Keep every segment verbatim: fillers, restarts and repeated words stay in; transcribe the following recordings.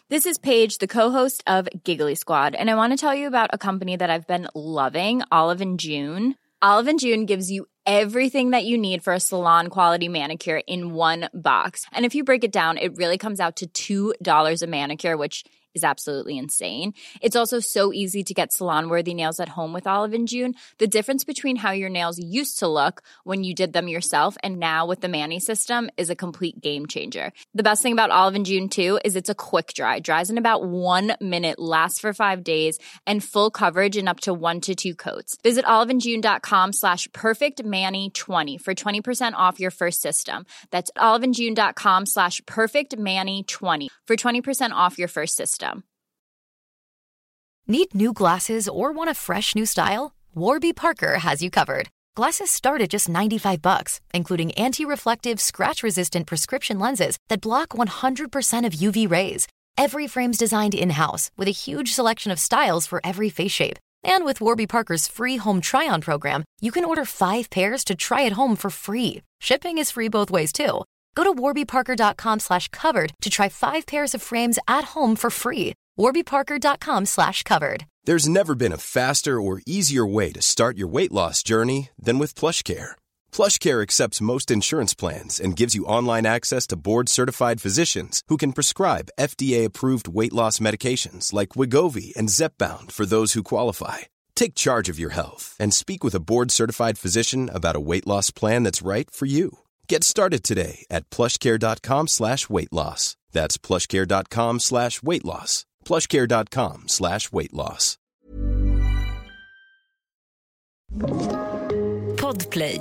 This is Paige, the co-host of Giggly Squad, and I want to tell you about a company that I've been loving, Olive and June. Olive and June gives you everything that you need for a salon-quality manicure in one box. And if you break it down, it really comes out to two dollars a manicure, which is absolutely insane. It's also so easy to get salon-worthy nails at home with Olive and June. The difference between how your nails used to look when you did them yourself and now with the Mani system is a complete game changer. The best thing about Olive and June, too, is it's a quick dry. Dries in about one minute, lasts for five days, and full coverage in up to one to two coats. Visit oliveandjune.com slash perfectmani20 for twenty percent off your first system. That's oliveandjune.com slash perfectmani20 for twenty percent off your first system. Need new glasses or want a fresh new style? Warby Parker has you covered. Glasses start at just ninety-five bucks, including anti-reflective, scratch-resistant prescription lenses that block one hundred percent of U V rays. Every frame's designed in-house with a huge selection of styles for every face shape. And with Warby Parker's free home try-on program, you can order five pairs to try at home for free. Shipping is free both ways, too. Go to warbyparker.com slash covered to try five pairs of frames at home for free. warbyparker.com slash covered. There's never been a faster or easier way to start your weight loss journey than with PlushCare. PlushCare accepts most insurance plans and gives you online access to board-certified physicians who can prescribe F D A-approved weight loss medications like Wegovy and Zepbound for those who qualify. Take charge of your health and speak with a board-certified physician about a weight loss plan that's right for you. Get started today at plushcare.com slash weight loss. That's plushcare.com slash weight loss. plushcare.com slash weight loss. Podplay.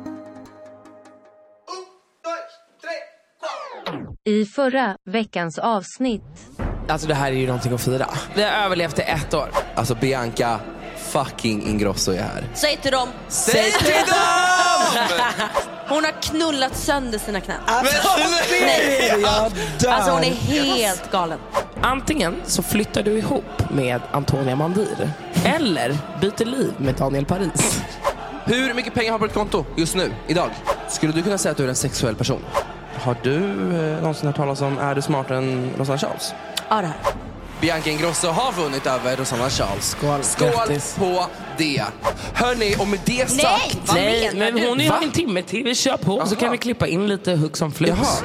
I förra veckans avsnitt. Alltså det här är ju någonting att fira. Vi har överlevt i ett år. Alltså Bianca fucking Ingrosso är här. Säg till dem. Säg till dem! Hon har knullat sönder sina knän. Alltså, Nej. jag dör. Alltså hon är helt galen. Antingen så flyttar du ihop med Antonia Mandir eller byter liv med Daniel Paris. Hur mycket pengar har du på ditt konto just nu, idag? Skulle du kunna säga att du är en sexuell person? Har du eh, någonsin hört talas om Är du smartare än Rosanna Charles? Ja, det här. Bianca Ingrosso har vunnit över Rosanna Charles. Skål, Skål grattis. på det. Hörni, och med det sagt... vad Nej, menar men hon är ju Va? en timme till. Vi kör på. Aha. Så kan vi klippa in lite hugg som flux. Jaha.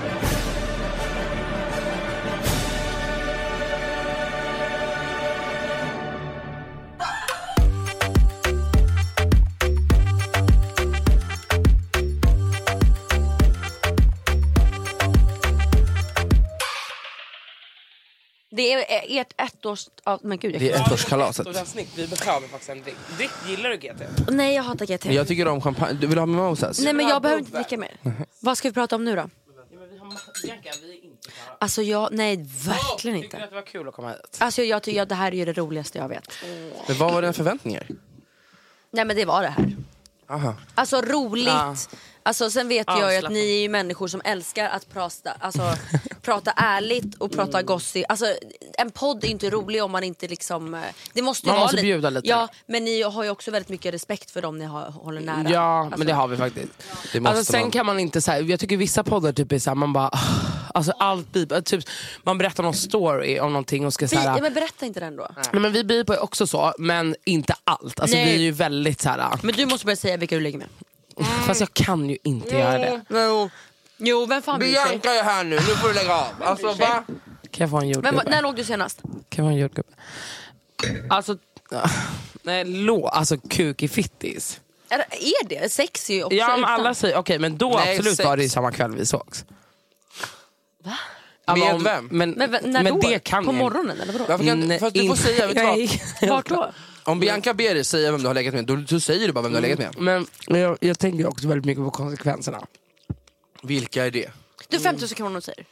Det är ert ettårs... Men gud, jag Det är ettårskalaset. Och det är snyggt. Vi behöver faktiskt en drink. Drick, gillar du G T? Nej, jag hatar G T. Jag tycker om champagne. Du vill ha mimosas? Nej, men jag behöver inte dricka mer. Vad ska vi prata om nu då? Bianca, vi är inte klara. Alltså jag... Nej, verkligen Tycker du inte. att det var kul att komma hit? Alltså jag tycker att det här är ju det roligaste jag vet. Men vad var dina förväntningar? Nej, men det var det här. Aha. Alltså roligt. Ja. Alltså sen vet jag ju att Avslappnat. ni är ju människor som älskar att prata, alltså, prata ärligt och prata Mm. gossip. Alltså en podd är inte rolig om man inte liksom... eh, Det måste ju Man vara måste bjuda lite. Ja, men ni har ju också väldigt mycket respekt för dem ni har, håller nära. Ja, Alltså, men det har vi faktiskt. Det måste Alltså, sen man. kan man inte så här, jag tycker vissa poddar typ är så här, man bara alltså allt bip, typ man berättar någon story om någonting och ska så Vi, här, ja, men berätta inte den då. nej, men vi bipar ju också så, men inte allt. Alltså Nej. vi är ju väldigt så här. Men du måste börja säga vilka du ligger med. Fast jag kan ju inte göra det. Jo, jo vem fan bryr sig? Bianca är här nu, nu får du lägga av. Alltså va? Kan jag få en Men, jordgubbe? vad- när låg du senast? Kan jag få en jordgubbe? Alltså nej, lå, alltså kuk i fittis. Är, är det? Sex är ju också Ja, men utan. alla säger, okej, men då Nej, absolut sex. var det ju samma kväll vi sågs. Va? Ja, Med om- vem? Men, Men, men när men då? det kan På jag- morgonen eller vadå? Varför kan, Nej, fast du får inte- säga, vet du vad? Nej. Vart då? Om Bianca ber dig säga vem du har legat med, då, då säger du bara vem du har legat med. Men jag, jag tänker också väldigt mycket på konsekvenserna. Vilka är det? Du fem tusen kronor säger.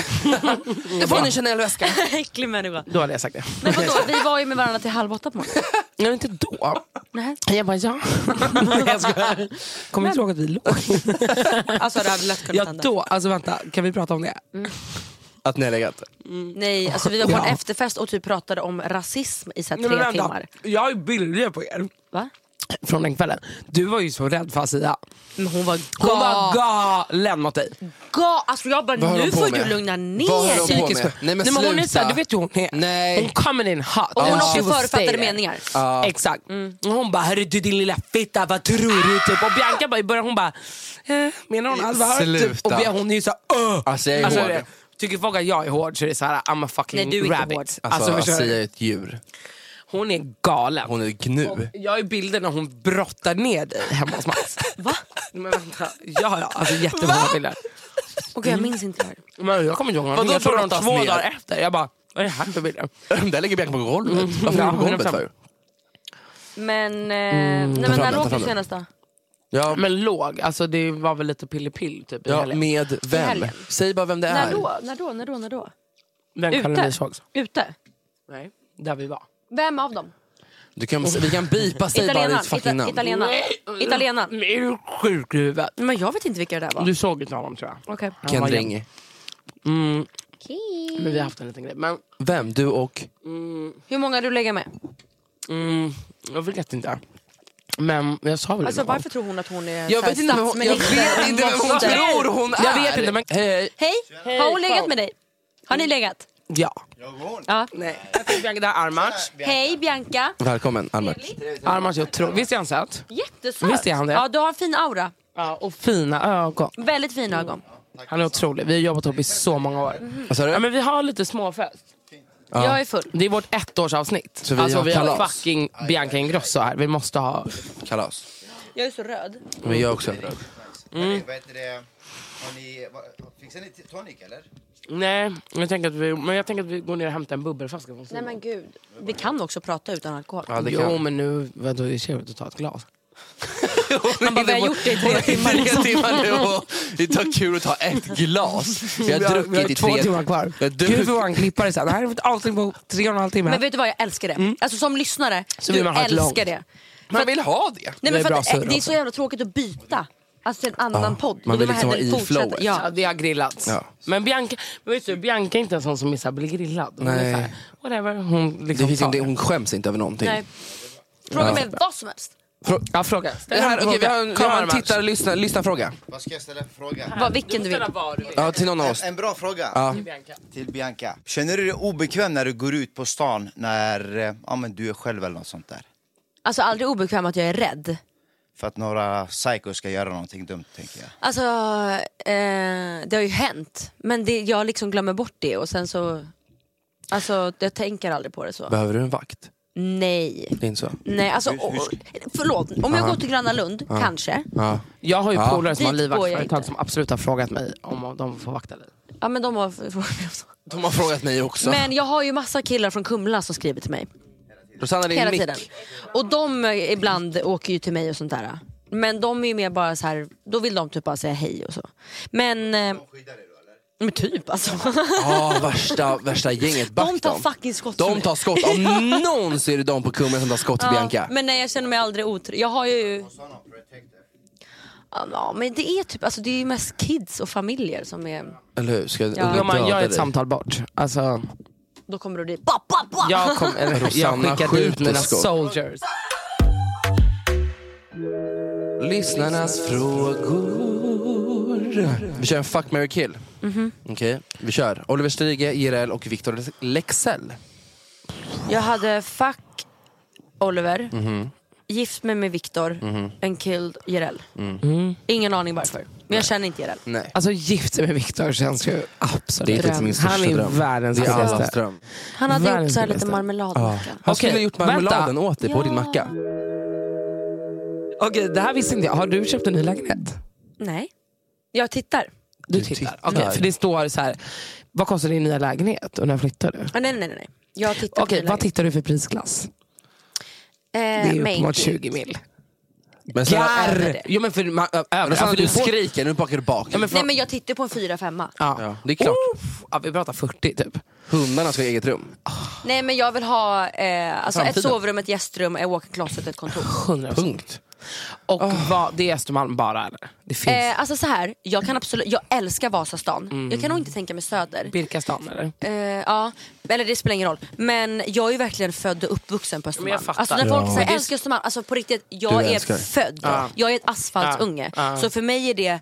Du får en Chanel-väska. Äcklig människa. Då hade jag sagt det. Men vadå? Vi var ju med varandra till halv åtta på morgonen. Nej, inte då. Nej. Jag bara, ja. Jag skojar. Kommer inte ihåg att vi låg. Alltså det hade lätt kunnat Ja, hända. då. Alltså vänta, kan vi prata om det? Att ni har legat. Nej, alltså vi var på Ja. en efterfest och typ pratade om rasism i så här Nej, tre men vänta. timmar. Jag har ju bilder på er. Va? från den kvällen. Du var ju så rädd för Asia. Men hon var Hon gal. var galen mot dig. Ga, alltså jag bara, Vad höll nu hon på får med? du lugna ner Vad höll hon dig. på Psykisk- med? Nej, men Nej, men hon är sluta. så här, du vet ju hon är. Nej. Hon kommer in hot. Och hon har She också will stay förutfattade there. meningar. Ja. Exakt. Mm. Och hon bara, herre du din lilla fitta, vad tror du? Typ. Och Bianca bara i början, hon bara, eh, menar hon allvar? Typ. Sluta. Och Bianca, hon är ju så uh. Alltså jag är Alltså, hård. det- tycker folk att jag är hård så är det så här, I'm a fucking Nej, du är inte rabbit. hård. Alltså, förstår du? Asia är ett djur. Hon är galen. Hon är gnu. Jag har ju bilder när hon brottar ner dig hemma hos Mats. Va? Men vänta, ja, ja, alltså jättemånga bilder. Okej, jag minns inte det här. Men jag kommer inte ihåg Vadå någonting. Jag tror de brottas två ner? dagar efter. Jag bara, vad är det här för bilder? Där ligger Bianca på golvet. Mm. Varför Ja, är du på golvet hundra för? Men, eh, nej, Ta men fram när den, ta låg fram du den. senast då? Ja, Men låg, alltså det var väl lite pillepill typ i ja, helgen. med vem? helgen. Säg bara vem det När är. då? När då? När då? När då? Den Ute? kvällen vi sågs. Ute? Nej, där vi var. Vem av dem? Du kan, vi kan bipa, säg bara Italienaren? ditt fucking Ita- namn. Italienaren? Italienaren? Men är du sjuk i huvudet? Men jag vet inte vilka det där var. Du såg inte honom tror jag. Okej. Han Ken var Drengi. Mm, men vi har haft en liten grej. Men Vem? Du och? Hur många har du lägger med? mm, jag vet inte. Men jag sa väl Alltså det någon varför tror hon att hon är Jag så här vet inte vem hon, jag statsminister? vet inte vem hon Måste- tror hon är. Jag vet inte, men- Hej. Hej, har hon legat med dig? Har ni legat? gång. Ja. Ja. Nej. Jag tänkte Bianca, det här är Armach. Hej Bianca. Välkommen, Almert. Armach är otroligt. Visst är han söt? Jättesöt. Visst är han det? Ja, du har en fin aura. Ja, och fina ögon. Väldigt fina ögon. Han är otrolig. Vi har jobbat ihop i så många år. Vad sa du? Ja, men vi har lite småfest. Jag är full. Det är vårt ettårsavsnitt. Så vi alltså har vi kalas. har fucking Bianca Ingrosso här. Vi måste ha... Kalas. Jag är så röd. Men jag också. Mm. Vad heter det? Har ni, vad, fixar ni t- tonic eller? Nej, jag tänker att vi, men jag tänker att vi går ner och hämtar en bubbelflaska från Nej sidan. men gud. Vi kan också prata utan alkohol. Ja, det Jo, kan. men nu, vadå, det är trevligt att ta ett glas. Man bara, vi har gjort det i tre timmar. Tre Liksom. timmar nu och det tar kul att ta ett glas. Vi har vi har druckit i två tre timmar kvar. Vi har Gud druckit- för våran klippare sen. Det här är ett avsnitt på tre och en halv timme. Men vet du vad, jag älskar det. Alltså som lyssnare, Så du vill man ha ett älskar långt. det. Man vill ha det. Nej, Det men är för bra att, eh, surr det är också. så jävla tråkigt att byta. Alltså till en annan Ja, podd. man Då vill man liksom hellre vara i fortsätta. flowet. Ja, Ja. det har grillats. Ja. Men Bianca, men vet du, Bianca är inte en sån som missar blir grillad. Hon är Nej. så här, whatever, hon Det liksom finns tar inte, det. hon skäms inte över någonting. Nej. Fråga Ja. mig vad som helst. Frå- Ja, fråga. Det här, okej, vi har, en- vi Kom, har en Armach. tittare, lyssna, lyssna fråga. Vad ska jag ställa för fråga? Vad, vilken du vill. Vad du vill. Ja, till någon av oss. En, en bra fråga Ja. till Bianca. Känner du dig obekväm när du går ut på stan när eh, ja, men du är själv eller något sånt där? Alltså aldrig obekväm att jag är rädd. För att några psychos ska göra någonting dumt, tänker jag. Alltså, eh, det har ju hänt. Men det, jag liksom glömmer bort det och sen så... Alltså, jag tänker aldrig på det så. Behöver du en vakt? Nej. Det är inte så. Nej, alltså, och, och, förlåt. Om jag går till Gröna Lund, kanske. Ja. Jag har ju Ja. polare som har Dit går jag livvaktsföretag inte. som absolut har frågat mig om de får vakta dig. Ja, men de har... De har frågat mig också. Men jag har ju massa killar från Kumla som skriver till mig. Rosanna, det är Hela mick. tiden. Och de eh, ibland åker ju till mig och sånt där. Men de är ju mer bara så här, då vill de typ bara säga hej och så. Men... Eh, men typ alltså. Ja, värsta, värsta gänget. Back De tar dem. fucking skott. De tar skott. Om någon så är det de på Kumla som tar skott till Bianca. Men nej, jag känner mig aldrig otrygg. Jag har ju... Ja, men det är typ, alltså det är ju mest kids och familjer som är... Eller hur? Ska Ja. ja. Ja, man, jag är ett samtal bort. Alltså, Då kommer du dit. Ba, ba, ba. jag, kom, eller, jag Rosanna skickade ut skjuter mina skott. soldiers. Lyssnarnas frågor. Vi kör en fuck, marry, kill. Mhm. Okej, vi kör. Oliver Stige, I R L och Victor Lexell. Jag hade fuck Oliver, Mhm. gift mig med Victor, en killed J R L. Mm. Ingen aning varför. Men jag känner inte J R L. Nej. Alltså gift sig med Victor känns ju absolut. Det är faktiskt min största Han är dröm. världens Det är allas snyggaste. dröm. Han hade Världens gjort så här lite snyggaste. marmeladmacka. Han skulle Okej, gjort marmeladen vänta. åt dig på Ja. din macka. Okej, det här visste inte jag. Har du köpt en ny lägenhet? Nej. Jag tittar. Du, Du tittar. tittar. Okej, för det står så här. Vad kostar din nya lägenhet och när flyttar du? Ah, nej, nej, nej, nej. Jag tittar Okej, på vad tittar du för prisklass? eh, Det är ju main uppemot key. tjugo mil. Men sen, Över Garr! det. Jo men för, man, ö- över. Rosanna, För du får- skriker, nu bakar du bak. Ja, men för, Nej, men jag tittar på en fyra femma. ja. Ja, det är klart. Uff, ja, vi pratar fyrtio typ. Hundarna ska ha eget rum. Nej, men jag vill ha eh, alltså ett Framtiden. sovrum, ett gästrum, ett walk-in closet, ett kontor. hundra procent. Punkt. Och oh. vad, det är Östermalm bara eller? Det finns. Eh, alltså så här, jag kan absolut, jag älskar Vasastan. Mm. Jag kan nog inte tänka mig Söder. Birkastan eller? Eh, ja, eller det spelar ingen roll. Men jag är verkligen född och uppvuxen på Östermalm. Alltså när folk ja. säger älskar Östermalm, alltså på riktigt, jag du är älskar. född. Ja. Jag är ett asfaltsunge. Ja. Ja. Så för mig är det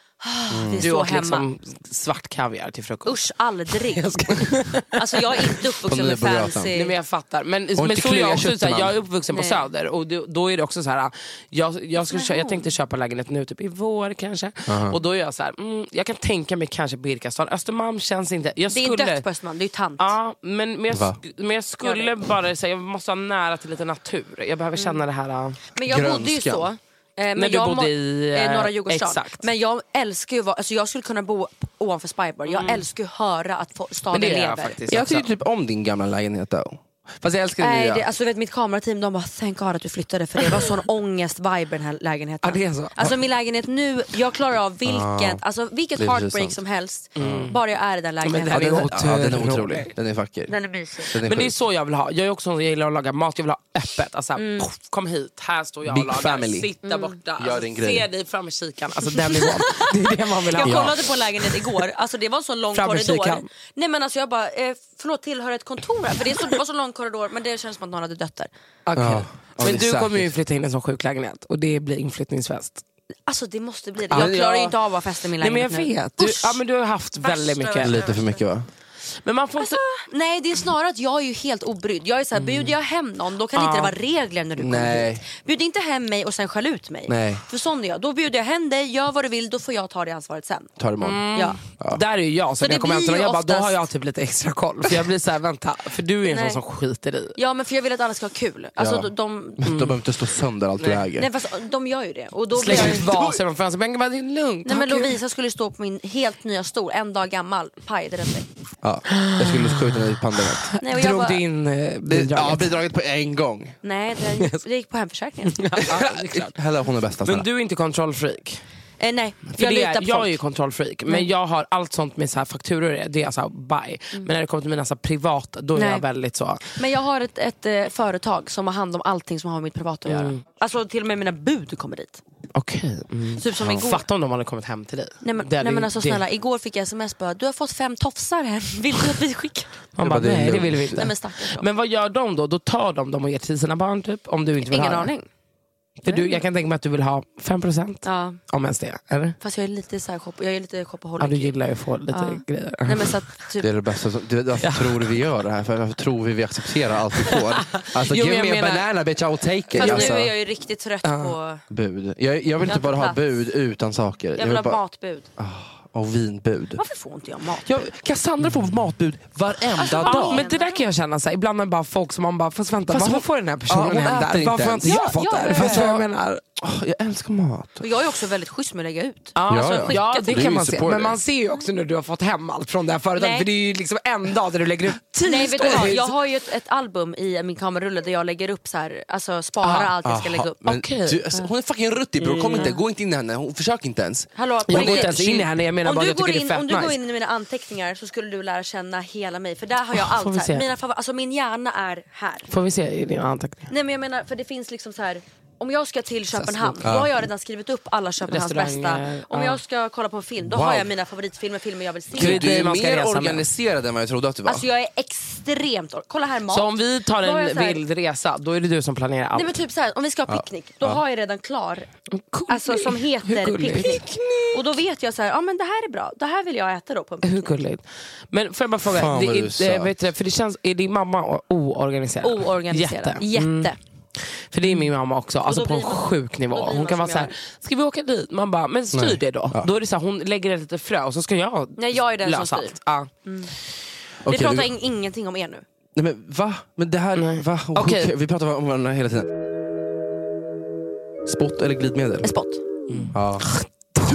Mm. det är du så åt hemma. Liksom svart kaviar till frukost. Usch, aldrig. Alltså jag är inte uppvuxen med fancy. Nej, men jag fattar. Men, men så är jag också så här, jag är uppvuxen Nej. på Söder. Och då, då är det också så här. Jag, jag, ska, jag tänkte köpa lägenhet nu typ i vår kanske. Uh-huh. Och då är jag så här, mm, jag kan tänka mig kanske Birkastan. Östermalm känns inte. Jag skulle, det är dött på Östermalm, det är tant. Ja, men, men, jag, men jag skulle bara säga, jag måste ha nära till lite natur. Jag behöver känna mm. det här. Men jag bodde ju så. Eh, men När du jag bodde i eh, norra Djurgårdsstaden. Exakt. Men jag älskar ju, alltså jag skulle kunna bo ovanför Spybar. Jag mm. älskar ju höra att staden men det lever. Jag, faktiskt, jag tycker typ om din gamla lägenhet då. Fast jag älskar Nej, nya. det, alltså vet mitt kamerateam, de bara thank God att du flyttade. För det var sån ångest-vibe i den här lägenheten. Ja, det är så. Alltså min lägenhet nu, jag klarar av vilket, ah, alltså, vilket heartbreak som helst. Mm. Bara jag är i den lägenheten. Ja, den, är ja, den är otrolig. Den är vacker. Den är mysig. Den är men det är så jag vill ha. Jag är också jag gillar att laga mat, jag vill ha öppet. Alltså, mm. poff, kom hit, här står jag och lagar. Family. Sitta mm. borta. Gör alltså, din grej. Se dig fram i kikan. Alltså den nivån. Det är det man vill ha. Jag kollade på en lägenhet igår. Alltså det var så lång fram korridor. Nej men alltså jag bara, eh, förlåt, tillhör ett kontor här. För det, är så, det var så lång korridor, men det känns som att någon hade dött där. Okay. Ja. Men ja, du kommer ju flytta in i en sån sjuk lägenhet. Och det blir inflyttningsfest. Alltså det måste bli det. Jag klarar ju ja. inte av att festa i min lägenhet. Nej men jag vet. Du, ja, men du har haft väldigt mycket. Lite för mycket va? Men man får alltså, inte... Nej, det är snarare att jag är ju helt obrydd. Jag är såhär, mm. bjuder jag hem någon, då kan ja. inte det vara regler när du kommer Nej. hit. Bjud inte hem mig och sen skäll ut mig. Nej. För sån är jag. Då bjuder jag hem dig, gör vad du vill, då får jag ta det ansvaret sen. Ta det imorgon. Mm. Ja. Ja. Där är ju jag som så jag kommer hem till och jag bara, oftast... då har jag typ lite extra koll. För jag blir såhär, vänta, för du är en Nej. sån som skiter i. Ja, men för jag vill att alla ska ha kul. Alltså, ja. de, de, mm. de behöver inte slå sönder allt du äger. Nej, fast de gör ju det. Och då slänger blir ut vaser från fönstret, men det är lugnt. Nej, men Lovisa skulle stå på min helt nya stol, en dag gammal, pajade den sig. Ja, jag skulle skjuta den i pandemet. Nej, drog bara... du in eh, bidraget? Ja, bidraget på en gång. Nej, det gick, det gick på hemförsäkringen. Ja, det är klart. Heller hon är bästa. Men du är inte kontrollfreak? Eh, nej, för jag det litar är, på jag folk. är ju kontrollfreak, men mm. jag har allt sånt med så här fakturor, det är alltså buy. Mm. Men när det kommer till mina så här privata, då är nej. jag väldigt så. Men jag har ett, ett, ett företag som har hand om allting som har med mitt privata att mm. göra. Alltså till och med mina bud kommer dit. Okej. Okay. Mm. Typ som ja. igår. Fattar om de hade kommit hem till dig. Nej men, nej, men alltså det... snälla, igår fick jag sms bara, du har fått fem tofsar här. Vill du att vi skickar? Man bara, nej det vill vi inte. Nej, men, stackars, men vad gör de då? Då tar de dem och ger till sina barn typ? Om du inte vill Ingen ha aning. För du, jag kan tänka mig att du vill ha fem procent ja. om ens det, eller? Fast jag är lite så här shop, jag är lite shopaholic. Ja, du gillar ju att få lite ja. grejer. Nej, men så att, typ... Det är det bästa. Det, varför ja. tror du vi gör det här? För varför tror vi vi accepterar allt vi får? Alltså, jo, give me menar... a banana bitch, I'll take it. Fast alltså. nu är jag ju riktigt trött ja. på... Bud. Jag, jag vill inte bara ha bud utan saker. Jag vill, jag vill ha bara... matbud. Oh. Och vinbud. Varför får inte jag mat? Jag, Cassandra får matbud varenda alltså, dag. Ja, men det där kan jag känna så här, ibland är bara folk som man bara, fast vänta, fast varför får den här personen ja, hem där? Varför har inte jag fått ja, det? Ja, fast ja. jag menar, oh, jag älskar mat. Och jag är också väldigt schysst med att lägga ut. Ja, alltså, ja, ja. det kan man se. Supporter. Men man ser ju också när du har fått hem allt från det här företaget. För det är ju liksom en dag där du lägger ut tio Nej, vet du vad? Jag har ju ett, ett album i min kamerulle där jag lägger upp så här, alltså spara aha, allt jag ska aha, lägga upp. Okay. Du, alltså, hon är fucking ruttig bror, kom inte, gå inte in i henne, hon försök inte ens. Hallå, jag går inte ens in i henne, jag menar om bara du jag tycker in, det är fett om du nice. går in i mina anteckningar så skulle du lära känna hela mig. För där har jag oh, allt så här. Mina favor- alltså min hjärna är här. Får vi se i dina anteckningar? Nej men jag menar, för det finns liksom så här. Om jag ska till Köpenhamn, då har jag redan skrivit upp alla Köpenhamns bästa. Om ja. jag ska kolla på en film, då wow. har jag mina favoritfilmer, filmer jag vill se. Du, du är mer organiserad än vad jag trodde att du var. Alltså jag är extremt, kolla här mat. Så om vi tar en här... vild resa, då är det du som planerar allt. Nej men typ så här, om vi ska ha picknick, då ja. har jag redan klar. Cool. Alltså som heter picknick. Och då vet jag så här, ja men det här är bra. Det här vill jag äta då på en picknick. Hur gulligt. Men får jag bara fråga, fan, det, det, vet du, för det känns, är din mamma oorganiserad? Oorganiserad, jätte. jätte. Mm. För det är min mamma också, alltså på en sjuk nivå. Hon kan vara så här, ska vi åka dit? Man bara, men styr Nej. det då. Ja. Då är det så här, hon lägger ett litet frö och så ska jag Nej, jag är den lösa som styr. allt. Ja. Mm. Okay, vi pratar du... in- ingenting om er nu. Nej men va? Men det här, va? Oh, okay. Okay. Vi pratar om varandra hela tiden. Spott eller glidmedel? En spott. Mm. Ja.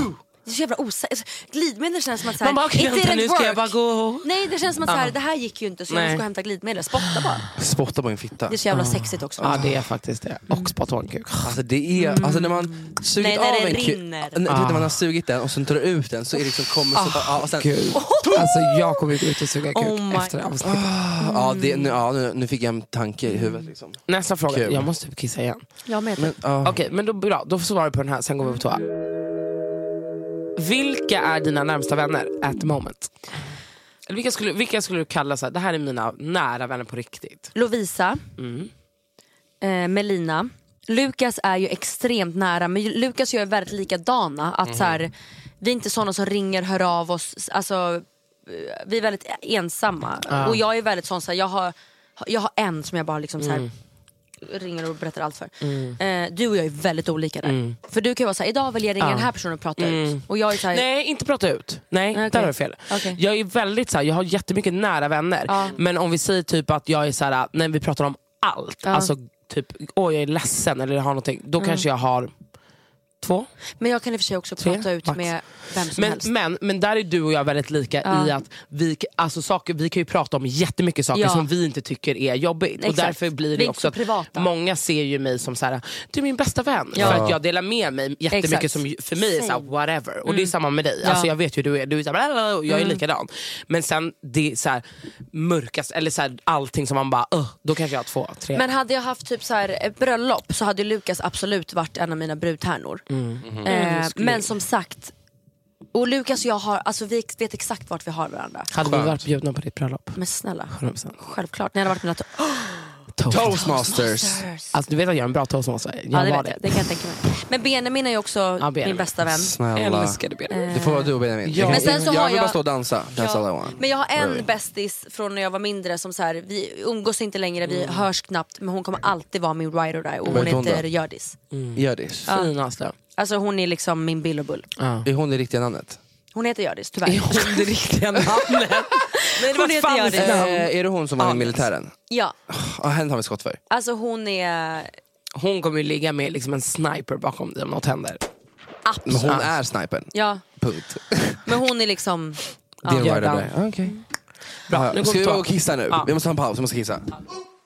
Det är så jävla osäkert. Glidmedel känns som att så här, man bara, okay, vänta, nu ska jag bara gå. Nej, det känns som att så här, det här gick ju inte så Nej. jag ska hämta glidmedel. Spotta bara. Spotta på en fitta. Det är så jävla sexigt också. Ja, det är faktiskt det. Och spotta på en kuk. Alltså det är, mm. alltså när man sugit Nej, av en kuk. När, ah. när man har sugit den och sen tar ut den så är det liksom kommer så bara, ah, och sen, Gud. Alltså jag kommer gå ut och suga kuk oh efter avsnittet. Ah, ja, det, nu, ja nu, nu fick jag en tanke i huvudet liksom. Nästa fråga. Kul. Jag måste kissa igen. Jag med. Men, ah. Okej, okay, men då bra. Då svarar vi på den här, sen går vi på toa. Vilka är dina närmsta vänner at the moment? Eller vilka skulle, vilka skulle du kalla så här, det här är mina nära vänner på riktigt? Lovisa. Mm. Eh, Melina. Lukas är ju extremt nära, men Lukas och jag är väldigt likadana. Att mm. så här, vi är inte sådana som ringer, hör av oss. Alltså, vi är väldigt ensamma. Ah. Och jag är väldigt sån så här, jag har, jag har en som jag bara liksom så här, mm. ringer och berättar allt för. Mm. Eh, du och jag är väldigt olika där. Mm. För du kan ju vara så här, idag vill jag ringa ah. den här personen och prata mm. ut. Och jag är så här, nej, inte prata ut. Nej, okay. Där har du fel. Okay. Jag är väldigt så här, jag har jättemycket nära vänner. Ah. Men om vi säger typ att jag är så här, när vi pratar om allt. Ah. Alltså typ, åh jag är ledsen eller har någonting. Då mm. kanske jag har två. Men jag kan i och för sig också Tre, prata ut max. med vem som men, helst. Men, men där är du och jag väldigt lika ja. i att vi, alltså saker, vi kan ju prata om jättemycket saker ja. som vi inte tycker är jobbigt. Exakt. Och därför blir det också att privata. Många ser ju mig som så här, du är min bästa vän. Ja. För att jag delar med mig jättemycket. Exakt. Som för mig är så här, whatever. Mm. Och det är samma med dig. Ja. Alltså jag vet ju du är, du är så här, och jag är mm. likadan. Men sen det är så här mörkast, eller så här, allting som man bara, uh, då kanske jag har två, tre. Men hade jag haft typ så här ett bröllop så hade Lukas absolut varit en av mina brudtärnor. Mm. Mm. Eh, men som sagt, och Lukas och jag har, alltså vi vet exakt vart vi har varandra. Hade vi varit bjudna på ditt bröllop? Men snälla, självklart. Ni hade varit mina to- oh! Toastmasters. Toastmasters. Alltså du vet att jag är en bra toastmaster. Jag ja, det, var vet jag. Det kan jag tänka mig. Men Benjamin är ju också ja, min bästa vän. Snälla. Älskar du Benjamin. Det får vara du och Benjamin. Ja. Men sen så jag har vill jag... bara stå och dansa. Ja. Men jag har en really. bästis från när jag var mindre som så här, vi umgås inte längre, vi mm. hörs knappt, men hon kommer alltid vara min ride or die. Och hon heter Gördis. Mm. Gördis. Ja. Finaste. Alltså hon är liksom min Bill och Bull. Ja. Är hon det riktiga namnet? Hon heter Gördis, tyvärr. Är hon det riktiga namnet? Nej, det var fan äh, är det hon som var i militären? Ja. Oh, henne har vi skott för. Alltså hon är... Hon kommer ju ligga med liksom en sniper bakom dig om något händer. Absolut. Men hon är snipern. Ja. Punkt. Men hon är liksom... Ja. Det är det. Okej. Okay. Bra, nu ska vi gå och kissa nu? Ja. Vi måste ha en paus, vi måste kissa. Ja.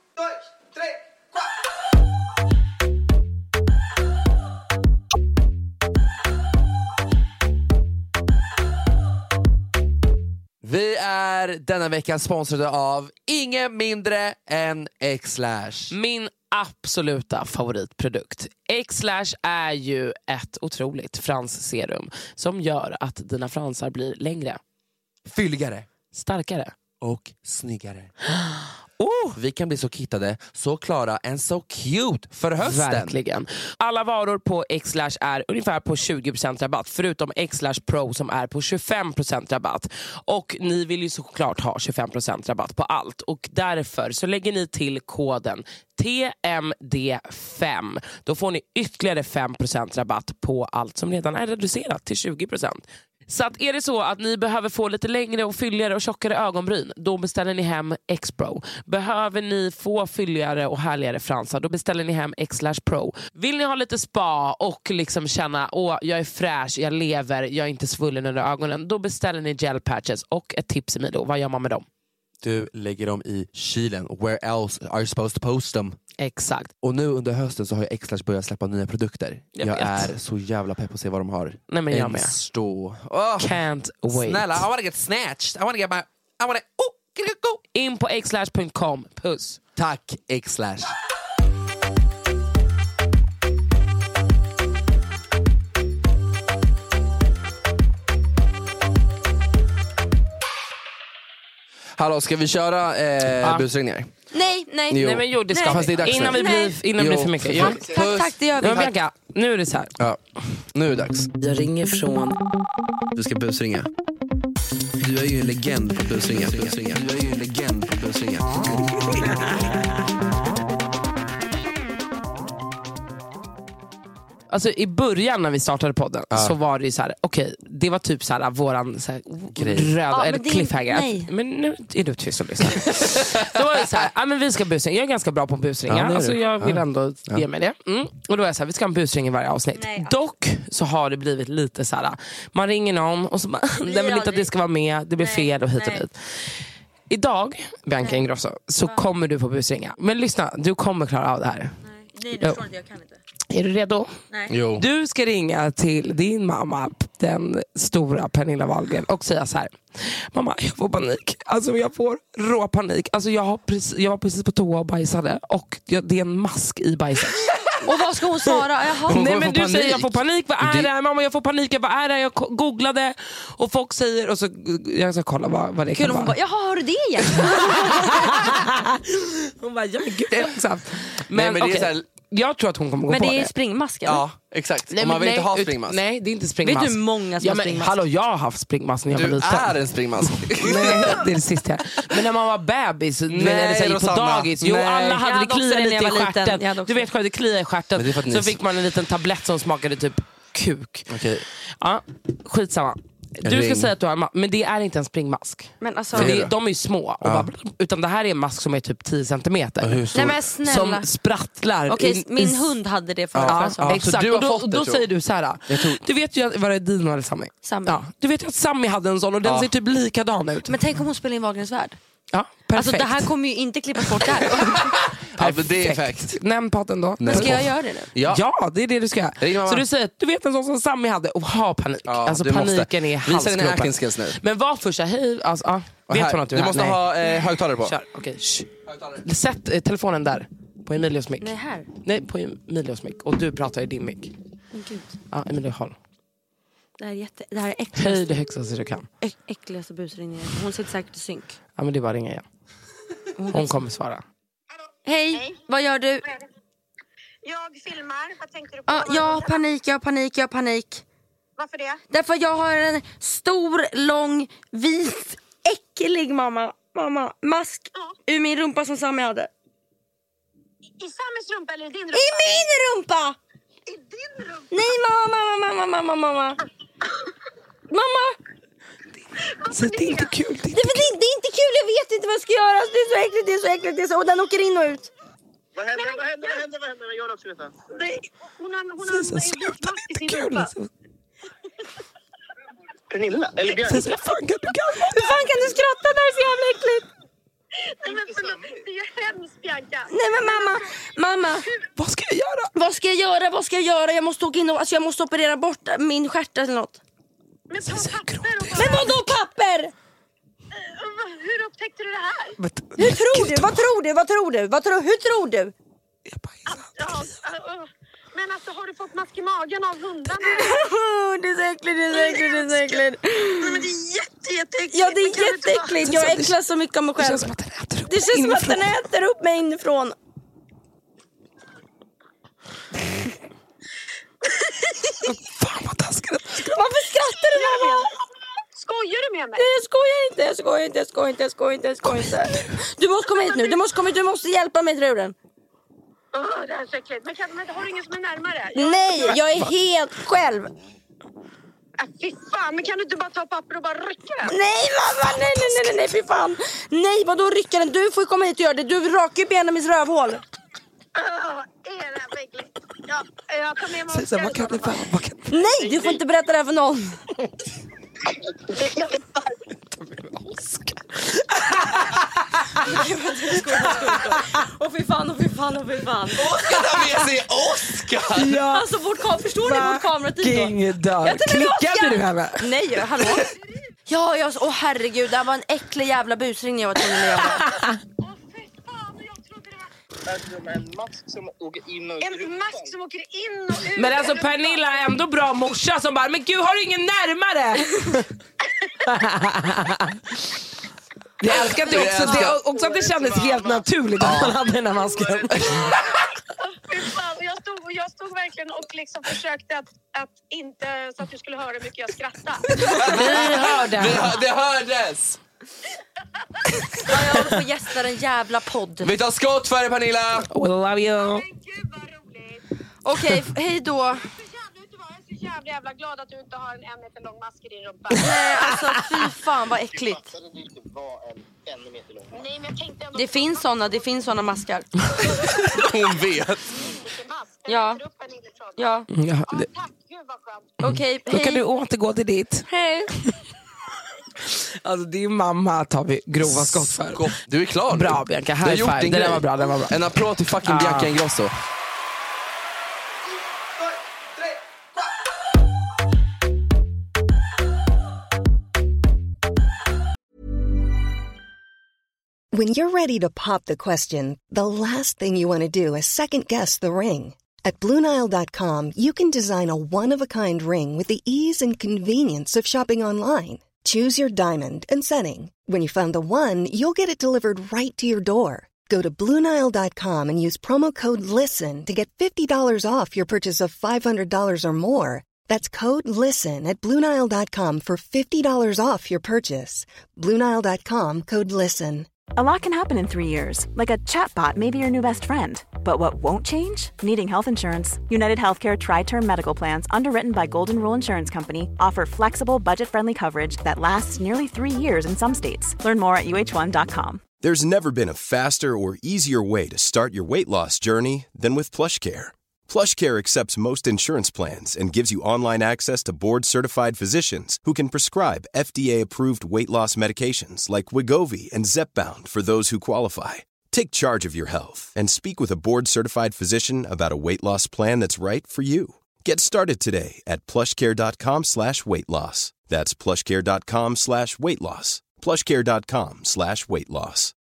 Vi är denna vecka sponsrade av ingen mindre än X-Lash. Min absoluta favoritprodukt. X-Lash är ju ett otroligt fransserum som gör att dina fransar blir längre, fylligare, starkare och snyggare. Oh, vi kan bli så kittade, så klara and so cute för hösten. Verkligen. Alla varor på X-Lash är ungefär på tjugo procent rabatt, förutom X-Lash Pro som är på tjugofem procent rabatt. Och ni vill ju såklart ha tjugofem procent rabatt på allt. Och därför så lägger ni till koden T M D fem. Då får ni ytterligare fem procent rabatt på allt som redan är reducerat till tjugo procent. Så att är det så att ni behöver få lite längre och fylligare och tjockare ögonbryn, då beställer ni hem X-Pro. Behöver ni få fylligare och härligare fransar, då beställer ni hem X-Lash Pro. Vill ni ha lite spa och liksom känna, åh jag är fräsch, jag lever, jag är inte svullen under ögonen, då beställer ni gel patches. Och ett tips Emilio, vad gör man med dem? Du lägger dem i kylen. Where else are you supposed to post them? Exakt. Och nu under hösten så har ju X-Lash börjat släppa nya produkter. Jag, jag är så jävla pepp på att se vad de har. Nej men jag med. Stå. Oh. Can't wait. Snälla, I wanna get snatched. I wanna get my... I wanna... Oh, get it, go. In på x lash punkt com. Puss. Tack X-Lash. Hallå, ska vi köra eh, ah. busringningar? Nej, nej. Jo. Nej men jo, det ska nej. vi. Innan vi blir, innan blir för mycket. Tack, tack, tack, det gör vi. Men Bianca, nu är det så här. Ja, nu är det dags. Jag ringer från... Du ska busringa. Du är ju en legend på busringa. busringa. Du är ju en legend på busringa. Alltså i början när vi startade podden ja. så var det ju så här, okej, okay, det var typ så här våran så här, röd ja, eller cliffhanger. Att, men nu är du tyst och lyssna. Då var det så här, ja men vi ska busringa. Jag är ganska bra på busringa. Ja, alltså jag vill ja. ändå ja. ge mig det. Mm. Och då är jag så här, vi ska ha en busring i varje avsnitt. Nej, Dock så har det blivit lite så här, man ringer någon och så bara, den vill inte att det ska vara med, det blir Nej. fel och hit och dit. Idag, Bianca Ingrosso, så ja. kommer du på busringa. Men lyssna, du kommer klara av det här. Nej, du förstår inte, jag kan inte. Är du redo? Nej. Jo. Du ska ringa till din mamma, den stora Pernilla Wahlgren, och säga så här: mamma, jag får panik. Alltså jag får rå panik. Alltså jag, har precis, jag var precis på toa och bajsade och jag, det är en mask i bajset. Och vad ska hon svara? Jaha. Hon Nej men du panik. säger jag får panik, vad är det? det? Mamma jag får panik, vad är det? Jag googlade och folk säger, och så jag ska kolla vad, vad det Kul, kan vara. Bara, jaha, har du det igen? Hon bara, ja gud det är exakt. Men, Nej, men det okay. är så här... Jag tror att hon kommer gå men på det. Men det är springmask eller? Ja, exakt. Nej, man vill nej, inte ha springmask. Nej, det är inte springmask. Vet du hur många som ja, har men, springmask? Hallå, jag har haft springmask när jag du var liten. Du är en springmask. Nej, det är det sista. Men när man var bebis, nej, när det på dagis. Jo, alla hade det kliar lite i stjärten. Du vet själv, det kliar i stjärten. Så ni... fick man en liten tablett som smakade typ kuk. Okej. Ja, skitsamma. Du Ring. ska säga att du har en mask, men det är inte en springmask. Men alltså, för det, de är ju små och ja. bara, utan det här är en mask som är typ tio centimeter. Nej, men snälla. Som sprattlar. Okej, okay, min i... hund hade det för ja, ja, ja, exakt. Och då, och då säger du så här. Tror... Du vet ju att, var det Dino eller Sammy? Sammy. Ja, du vet ju att Sammy hade en sån och den ja. ser typ likadan ut. Men tänk om hon spelar in Wahlgrens värld. Ja, perfekt. Alltså det här kommer ju inte klippas bort där. Ja, men det är effekt. Nämn podden då. Men ska jag göra det nu? Ja, ja det är det du ska göra. Så du säger att du vet en sån som Sammy hade och ha panik. Ja, alltså paniken måste. är halsgropen. Men var första hej, alltså, ah, vet hon att du är Du måste Nej. ha eh, högtalare på. Kör, okej. Okay. Sätt eh, telefonen där på Emilios mick. Nej, här. Nej, på Emilios mick och du pratar i din mick. Gud. Ja, Emilio håll. Det här är jätte det här är äckligt. Höj det högsta så du kan. Äck, äckligaste busringningen. Hon sitter säkert i synk. Ja, men det är bara ringa igen. Hon kommer svara. Hej, Hej, vad gör du? Jag filmar. Vad tänkte du på? Ah, jag har panik, jag har panik, jag har panik. Varför det? Därför jag har en stor, lång, vit, äcklig mamma, mamma mask ja. ur min rumpa som Sammy hade. I Sammys rumpa eller i din rumpa? I min rumpa! I din rumpa? Nej, mamma, mamma, mamma, mamma, mamma. Mamma! Så det är inte kul. Det är inte, det, det, det är inte kul, jag vet inte vad jag ska göra. Det är så äckligt, det är så äckligt, det är så... Och den åker in och ut. Vad händer, vad händer, vad händer, vad händer? Jag vill också veta. Nej, hon har, hon har en vitmask i sin rumpa. Pernilla? Eller Björn? Hur fan kan du garva? Hur fan kan du skratta? Det är så jävla äckligt. Nej men förlåt, det är hemskt Bianca. Nej men mamma, mamma. Vad ska jag göra? Vad ska jag göra, vad ska jag göra? Jag måste åka in och, alltså jag måste operera bort min stjärt eller något. Men ta papper och bara... Men vadå papper? Hur upptäckte du det här? Men, hur tror du? Vad tror du? Vad tror du? Vad tror, hur tror du? Jag bajsar. Ja, uh, men alltså har du fått mask i magen av hundarna? Det är så äckligt, det är så äckligt, det är så äckligt. Nej men det är jätte, jätteäckligt. Ja det är jätteäckligt, jag äcklar så mycket av mig själv. Det känns som att den äter upp Det känns som att den äter upp mig inifrån. Fan vad taskigt. Varför skrattar du mamma? Skojar du med mig? Nej, jag skojar inte, jag skojar inte, jag skojar inte, jag skojar inte, jag skojar inte. Du måste komma hit nu, du måste komma hit, du måste hjälpa mig till den. Åh, oh, det här är så äckligt. Men, kan, men har du ingen som är närmare? Jag... Nej, jag är helt själv. Äh, fy fan, men kan du inte bara ta papper och bara rycka den? Nej mamma, nej, nej, nej, nej, nej, fy fan. Nej, vadå rycka den? Du får komma hit och göra det. Du rakar ju benen i mitt rövhål. Åh, oh, är det här äckligt? Ja, jag tar med mig Oskar. Vad kan det vara? Vad kan... Nej, du får inte berätta det här för någon. Åh fy fan, åh fy fan, åh fy fan. Oskar tar med sig Oskar! Ja. Alltså vårt kam- förstår ni vårt kameratid då? Klickade du här med? Nej, hallå? Ja, jag, åh herregud, det här var en äcklig jävla busring jag var tvungen att göra. En mask som åker in och ut. En mask som åker in och ut. Men alltså Pernilla är ändå bra morsa som bara, men gud har du ingen närmare? Jag älskar det också, det, också att det kändes helt naturligt att man hade den här masken. Jag stod, jag stod verkligen och liksom försökte att, att inte så att du skulle höra hur mycket jag skrattade. Vi hörde. Det, det hördes. Ja, jag håller på att gästa en jävla podd. Vi tar skott för dig Pernilla. We love you. Men gud vad roligt. Okej, okay, hej då. jävla jävla glad att du inte har en en meter lång mask i din rumpa. Nej, alltså fy fan vad äckligt. Nej, men jag tänkte ändå det finns såna, det finns såna maskar. Hon vet. Ja. Ja. Ja, det... Okej, okay, då kan du återgå till ditt. Hej. Alltså din mamma tar vi grova skott för. Du är klar. Bra Bianca, high five. Det där var bra, det var bra. En applåd till fucking ah. Bianca Ingrosso. When you're ready to pop the question, the last thing you want to do is second guess the ring. At Blue Nile dot com, you can design a one-of-a-kind ring with the ease and convenience of shopping online. Choose your diamond and setting. When you find the one, you'll get it delivered right to your door. Go to Blue Nile dot com and use promo code LISTEN to get fifty dollars off your purchase of five hundred dollars or more. That's code LISTEN at Blue Nile dot com for fifty dollars off your purchase. Blue Nile dot com, code LISTEN. A lot can happen in three years, like a chatbot may be your new best friend. But what won't change? Needing health insurance. United Healthcare Tri-Term Medical Plans, underwritten by Golden Rule Insurance Company, offer flexible, budget-friendly coverage that lasts nearly three years in some states. Learn more at U H one dot com. There's never been a faster or easier way to start your weight loss journey than with PlushCare. PlushCare accepts most insurance plans and gives you online access to board-certified physicians who can prescribe F D A-approved weight loss medications like Wegovy and Zepbound for those who qualify. Take charge of your health and speak with a board-certified physician about a weight loss plan that's right for you. Get started today at plushcare.com slash weight loss. That's plushcare.com slash weight loss. plushcare.com slash weight loss.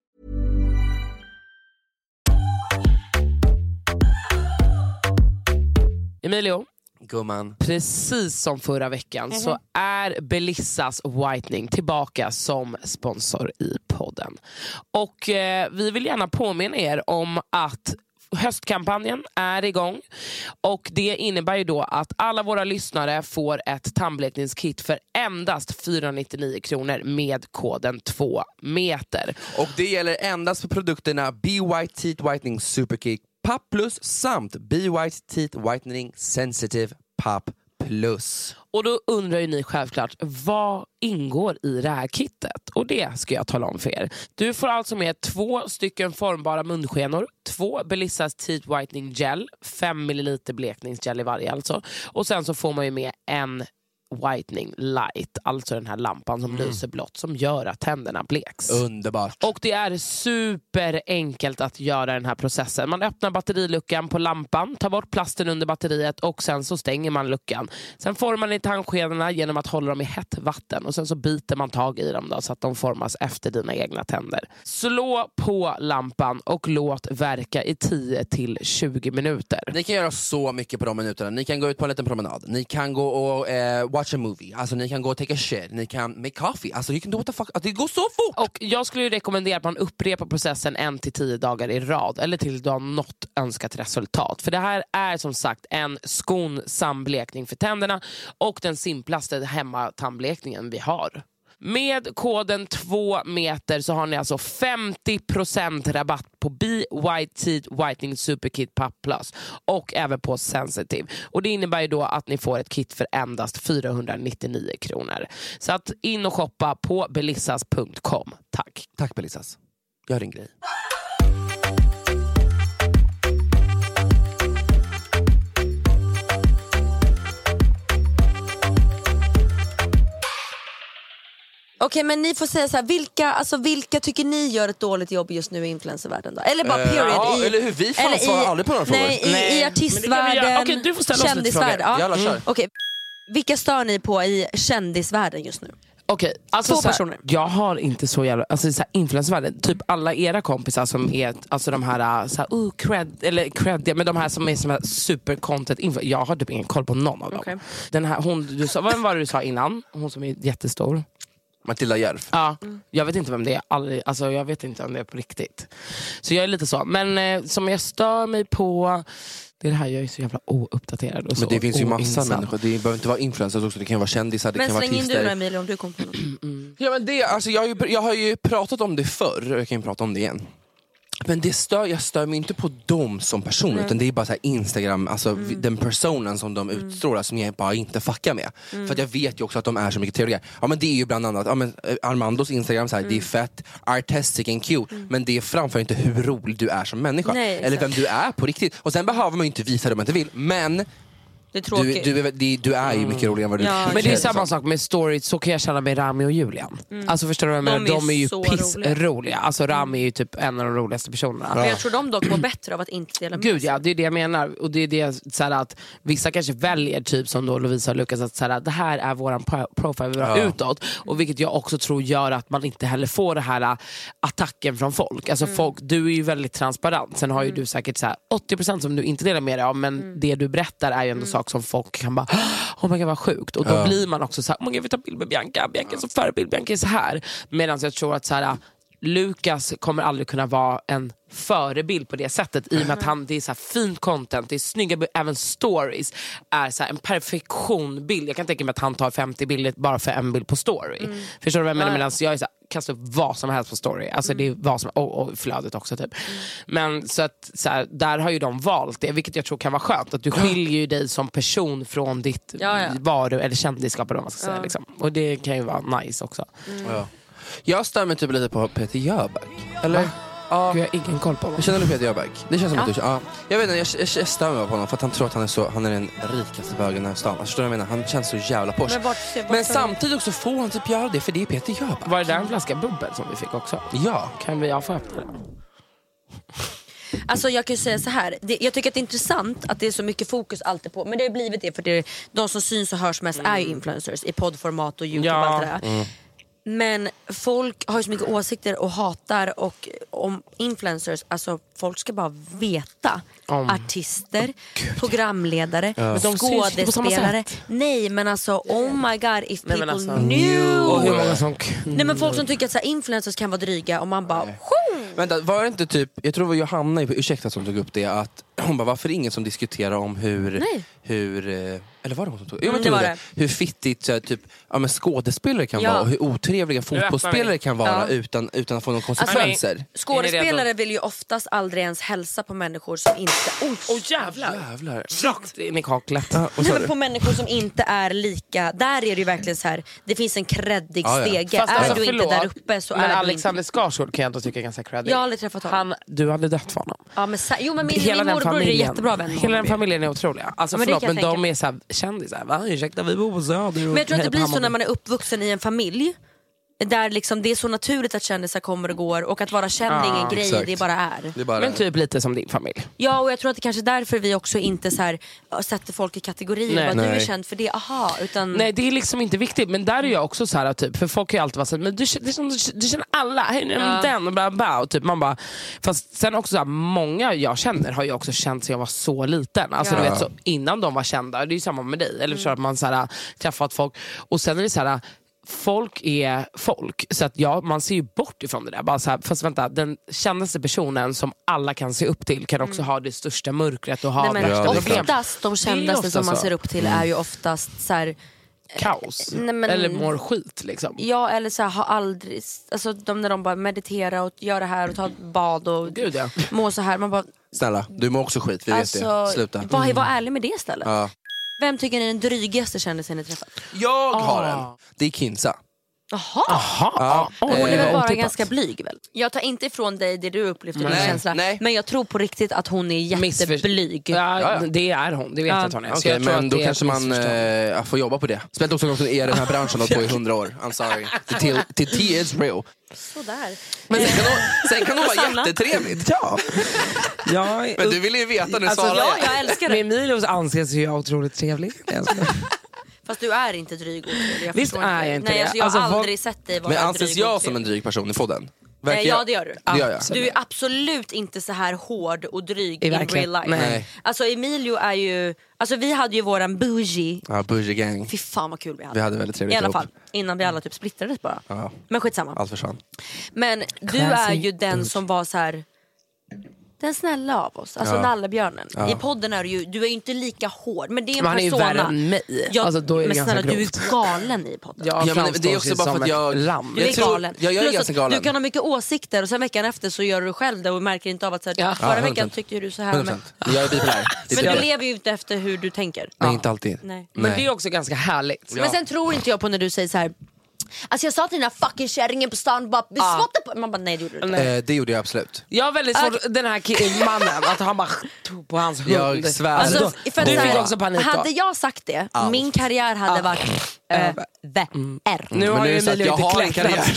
Emilio, gumman. Precis som förra veckan mm-hmm. så är Belissas Whitening tillbaka som sponsor i podden. Och eh, vi vill gärna påminna er om att höstkampanjen är igång. Och det innebär ju då att alla våra lyssnare får ett tandblekningskit för endast fyrahundranittionio kronor med koden två meter. Och det gäller endast för produkterna Be White Teeth Whitening Superkick Pop Plus samt Be White Teeth Whitening Sensitive Pop Plus. Och då undrar ju ni självklart, vad ingår i det här kittet? Och det ska jag tala om för er. Du får alltså med två stycken formbara munskenor, två Belissas Teeth Whitening Gel, fem milliliter blekningsgel i varje alltså. Och sen så får man ju med en Whitening Light, alltså den här lampan som mm. lyser blått, som gör att tänderna bleks. Underbart. Och det är superenkelt att göra den här processen. Man öppnar batteriluckan på lampan, tar bort plasten under batteriet och sen så stänger man luckan. Sen formar man i tandskedorna genom att hålla dem i hett vatten och sen så biter man tag i dem då, så att de formas efter dina egna tänder. Slå på lampan och låt verka i tio till tjugo minuter. Ni kan göra så mycket på de minuterna. Ni kan gå ut på en liten promenad. Ni kan gå och eh, watch a movie. Alltså ni kan gå och take a shit. Ni kan make coffee. Alltså you can do what the fuck. Alltså, det går så fort. Och jag skulle ju rekommendera att man upprepar processen en till tio dagar i rad. Eller till du har något önskat resultat. För det här är som sagt en skonsam blekning för tänderna. Och den simplaste hemmatandblekningen vi har. Med koden två meter så har ni alltså femtio procent rabatt på Be White Teeth Whitening Superkit Pop Plus och även på Sensitive. Och det innebär ju då att ni får ett kit för endast fyrahundranittionio kronor. Så att in och shoppa på belissas punkt com. Tack. Tack Belissas. Gör din grej. Okej, men ni får säga så här, vilka, alltså, vilka tycker ni gör ett dåligt jobb just nu i influencervärlden då? Eller bara period uh, ja, i... Eller hur, vi fan svarar aldrig på några frågor. Nej, i, nej. i artistvärlden, okay, du får ställa kändisvärlden. Ja. Jalla, kör. Okej, vilka stör ni på i kändisvärlden just nu? Okej, alltså Två personer. Här, jag har inte så jävla, alltså så här, influencervärlden, typ alla era kompisar som är, alltså de här, så här, uh, cred, eller cred, men de här som är som här super content influ- jag har typ ingen koll på någon av dem. Okay. Den här, hon, du sa, vad var det du sa innan? Hon som är jättestor. Matilda Järf. Ja, mm. Jag vet inte vem det är. Aldrig, alltså jag vet inte om det är på riktigt. Så jag är lite så. Men eh, som jag stör mig på, det är det här, jag är så jävla ouppdaterad. Och så men det finns ju massa människor. Det behöver inte vara influencers också. Det kan vara kändisar, det men kan vara artister. Men släng in du Emilio om du kommer på något. Mm. Ja, men det, alltså, jag, har ju, jag har ju pratat om det förr. Jag kan ju prata om det igen. Men det stör, jag stör mig inte på dem som person, mm. utan det är bara så här Instagram, alltså mm. den personen som de mm. utstrålar som jag bara inte fuckar med. Mm. För att jag vet ju också att de är så mycket trevliga. Ja, men det är ju bland annat ja, men Armandos Instagram så här, mm. det är fett artistic and cute, mm. men det är framför inte hur rolig du är som människa. Nej, eller vem du är på riktigt. Och sen behöver man ju inte visa det om man inte vill, men det är du, du, är, du är ju mycket roligare än vad du ja. Men det är samma sak med stories. Så kan jag känna med Rami och Julian. mm. Alltså förstår du vad jag menar? De är, de är ju pissroliga. Alltså Rami är ju typ en av de roligaste personerna. ja. Men jag tror de dock mår bättre av att inte dela med sig. Gud ja, det är det jag menar. Och det är det så här, att vissa kanske väljer typ som då Lovisa och Lukas att så här, det här är våran profil vi har ja. utåt. Och vilket jag också tror gör att man inte heller får det här attacken från folk. Alltså mm. folk, du är ju väldigt transparent. Sen har ju mm. du säkert så här, åttio procent som du inte delar med dig av, men mm. det du berättar är ju ändå mm. sak som folk kan bara, oh my god vad sjukt. Och då ja. blir man också så här, oh my god, jag vill ta bild med Bianca, Bianca är så förebild, Bianca är så här. Medan jag tror att så här, Lukas kommer aldrig kunna vara en förebild på det sättet, i och med att han, det är så här fint content, det är snygga, även stories är så här en perfektion bild. Jag kan tänka mig att han tar femtio bilder bara för en bild på story. Mm. Förstår du vad jag menar? Medan jag är så här, kastar upp vad som helst på story. Alltså mm. det är vad som, och, och flödet också typ. Mm. Men så att så här, där har ju de valt det, vilket jag tror kan vara skönt, att du skiljer ju dig som person från ditt ja, ja. varu eller kändisskap eller vad man ska ja. säga liksom. Och det kan ju vara nice också. Mm. Ja. Jag stämmer typ lite på Peter Jöback. Eller? Ja. Gud, jag har ingen koll på honom. Känner du Peter Jöback? Det känns som ja. att du ja. Jag vet inte, jag, jag, jag stämmer på honom för att han tror att han är, så, han är den rikaste bögen här i stan. Alltså, jag menar, han känns så jävla posh. Men, vart, vart, Men samtidigt också får han typ göra det, för det är Peter Jöback. Var det där en flaska bubbel som vi fick också? Ja. Kan vi ja, få öppna den? Alltså jag kan ju säga så här, det, jag tycker att det är intressant att det är så mycket fokus alltid på, men det har blivit det för det, de som syns och hörs mest mm. är ju influencers i poddformat och YouTube ja. och allt det där. Mm. Men folk har ju så mycket åsikter och hatar, och om influencers, alltså folk ska bara veta om artister, oh, programledare, ja. skådespelare. Nej, men alltså oh my god, if people Nej, alltså, knew. Och hur många som Nej, men folk som tycker att så här, influencers kan vara dryga, och man bara Vänta, var det inte typ, jag tror det var Johanna på Ursäkta som tog upp det, att hon bara, varför ingen som diskuterar om hur Nej. hur eller var det hon som tog jo, men det? Var det. Hur fittigt så här, typ ja, men skådespelare kan ja. vara, och hur otrevliga fotbollsspelare kan vara ja. utan, utan att få någon konsekvenser. Alltså, skådespelare vill ju oftast aldrig ens hälsa på människor som inte Åh oh, jävlar, jävlar. Rakt in i kaklet. Ah, Nej, men på människor som inte är lika. Där är det ju verkligen så här, det finns en creddig ah, ja. stege. Fast, är alltså, du förlåt, inte där uppe så men är Alexander Skarsgård kan jag inte tycka är ganska creddig. Jag har aldrig träffat honom. Han, du hade dött för honom. Ja, men, jo, men min, min morbror är jättebra vän. Hela den familjen är otroliga. Alltså, ja, men förlåt, men de är så här kändisar. Va? Ursäkta, vi bor på Söder. Men jag tror att det blir så när man är uppvuxen i en familj där liksom det är så naturligt att kändisar kommer och går, och att vara känd är ingen grej, exakt. det bara är. Det bara men typ lite som din familj. Ja, och jag tror att det kanske är därför vi också inte så här sätter folk i kategorier. Nej. Vad Nej. du är känd för det, aha. Utan... Nej, det är liksom inte viktigt. Men där är jag också så här typ, för folk har ju alltid varit så här, men du, det är som, du, du känner alla, ja. den och bla bla. Och typ man bara, fast sen också så här, många jag känner har ju också känt sig jag var så liten. Alltså ja. du vet, så innan de var kända, det är ju samma med dig. Eller så mm. att man så här träffat folk. Och sen är det så här, folk är folk, så att ja, man ser ju bort ifrån det där. Bara så här, fast vänta, den kändaste personen som alla kan se upp till kan också mm. ha det största mörkret och ha Nej, men ja, oftast de kändaste oftast som man ser upp till mm. är ju oftast så här, kaos. Nej, men, eller mår skit liksom. Ja, eller så här, har aldrig, alltså de när de bara mediterar och gör det här och tar ett bad och Gud, ja. mår så här, man bara snälla, du mår också skit, vi alltså, vet det. Sluta. Var, mm. var ärlig med det istället. Ja. Vem tycker ni är den drygaste kändisen ni träffat? Jag har en. Det är Kinsa. Jaha. Aha. Ja. Hon är väl bara ganska blyg väl? Jag tar inte ifrån dig det du upplevt i din känsla. Nej. Men jag tror på riktigt att hon är jätteblyg. Ja, ja, det är hon. Det vet jag att hon är. Okay, jag men då kanske man äh, får jobba på det. Speciellt också att är den här branschen på i hundra år. I'm sorry. The tea is real. Sådär. Men sen kan hon, sen kan hon vara jättetrevligt. Ja. ja. Men du vill ju veta nu alltså, svarar ja, jag älskar det. Med Emilos anses ju jag otroligt trevlig. Fast du är inte dryg och jag Visst är jag inte Nej, det. Alltså, jag alltså, har aldrig vad... sett dig vara men anses jag som en dryg person i podden? Verkar ja, det gör du. Det gör jag. Du är absolut inte så här hård och dryg i real life. Nej. Alltså Emilio är ju, alltså vi hade ju våran bougie. Ja, bougie gang. Fy fan vad kul vi hade. Vi hade väldigt trevligt i alla fall innan vi alla typ splittrades bara. Ja. Men skitsamma. Allt försvann. Men du är ju den som var så här. Den snälla av oss, alltså ja. Nallebjörnen. Ja. I podden är du ju, du är ju inte lika hård. Men det är en man persona. är ju värre än mig. Jag, alltså, då är det men snälla, du grovt. är galen i podden. Ja, ja, men det är också bara för att jag... Ram. Du är tror, galen. Jag, jag är ganska galen. Du kan ha mycket åsikter och sen veckan efter så gör du själv det och märker inte av att så här, ja. förra ja, veckan tyckte du så här. Men, jag är bipolär. men du lever ju inte efter hur du tänker. Nej, ja. inte alltid. Nej. Men det är också ganska härligt. Ja. Men sen tror inte jag på när du säger så här. Alltså jag sa till den här fucking kärringen på stan bara, vi ah. på. Man bara, nej det gjorde du inte. Eh, det gjorde jag absolut. Jag har väldigt svårt, den här mannen, att han bara tog på hans hund. Jag svär. Alltså, alltså, för du här, fick också panik då. Hade jag sagt det, Allt. min karriär hade Allt. varit äh, V R. Nu har ju Emilia inte kläckt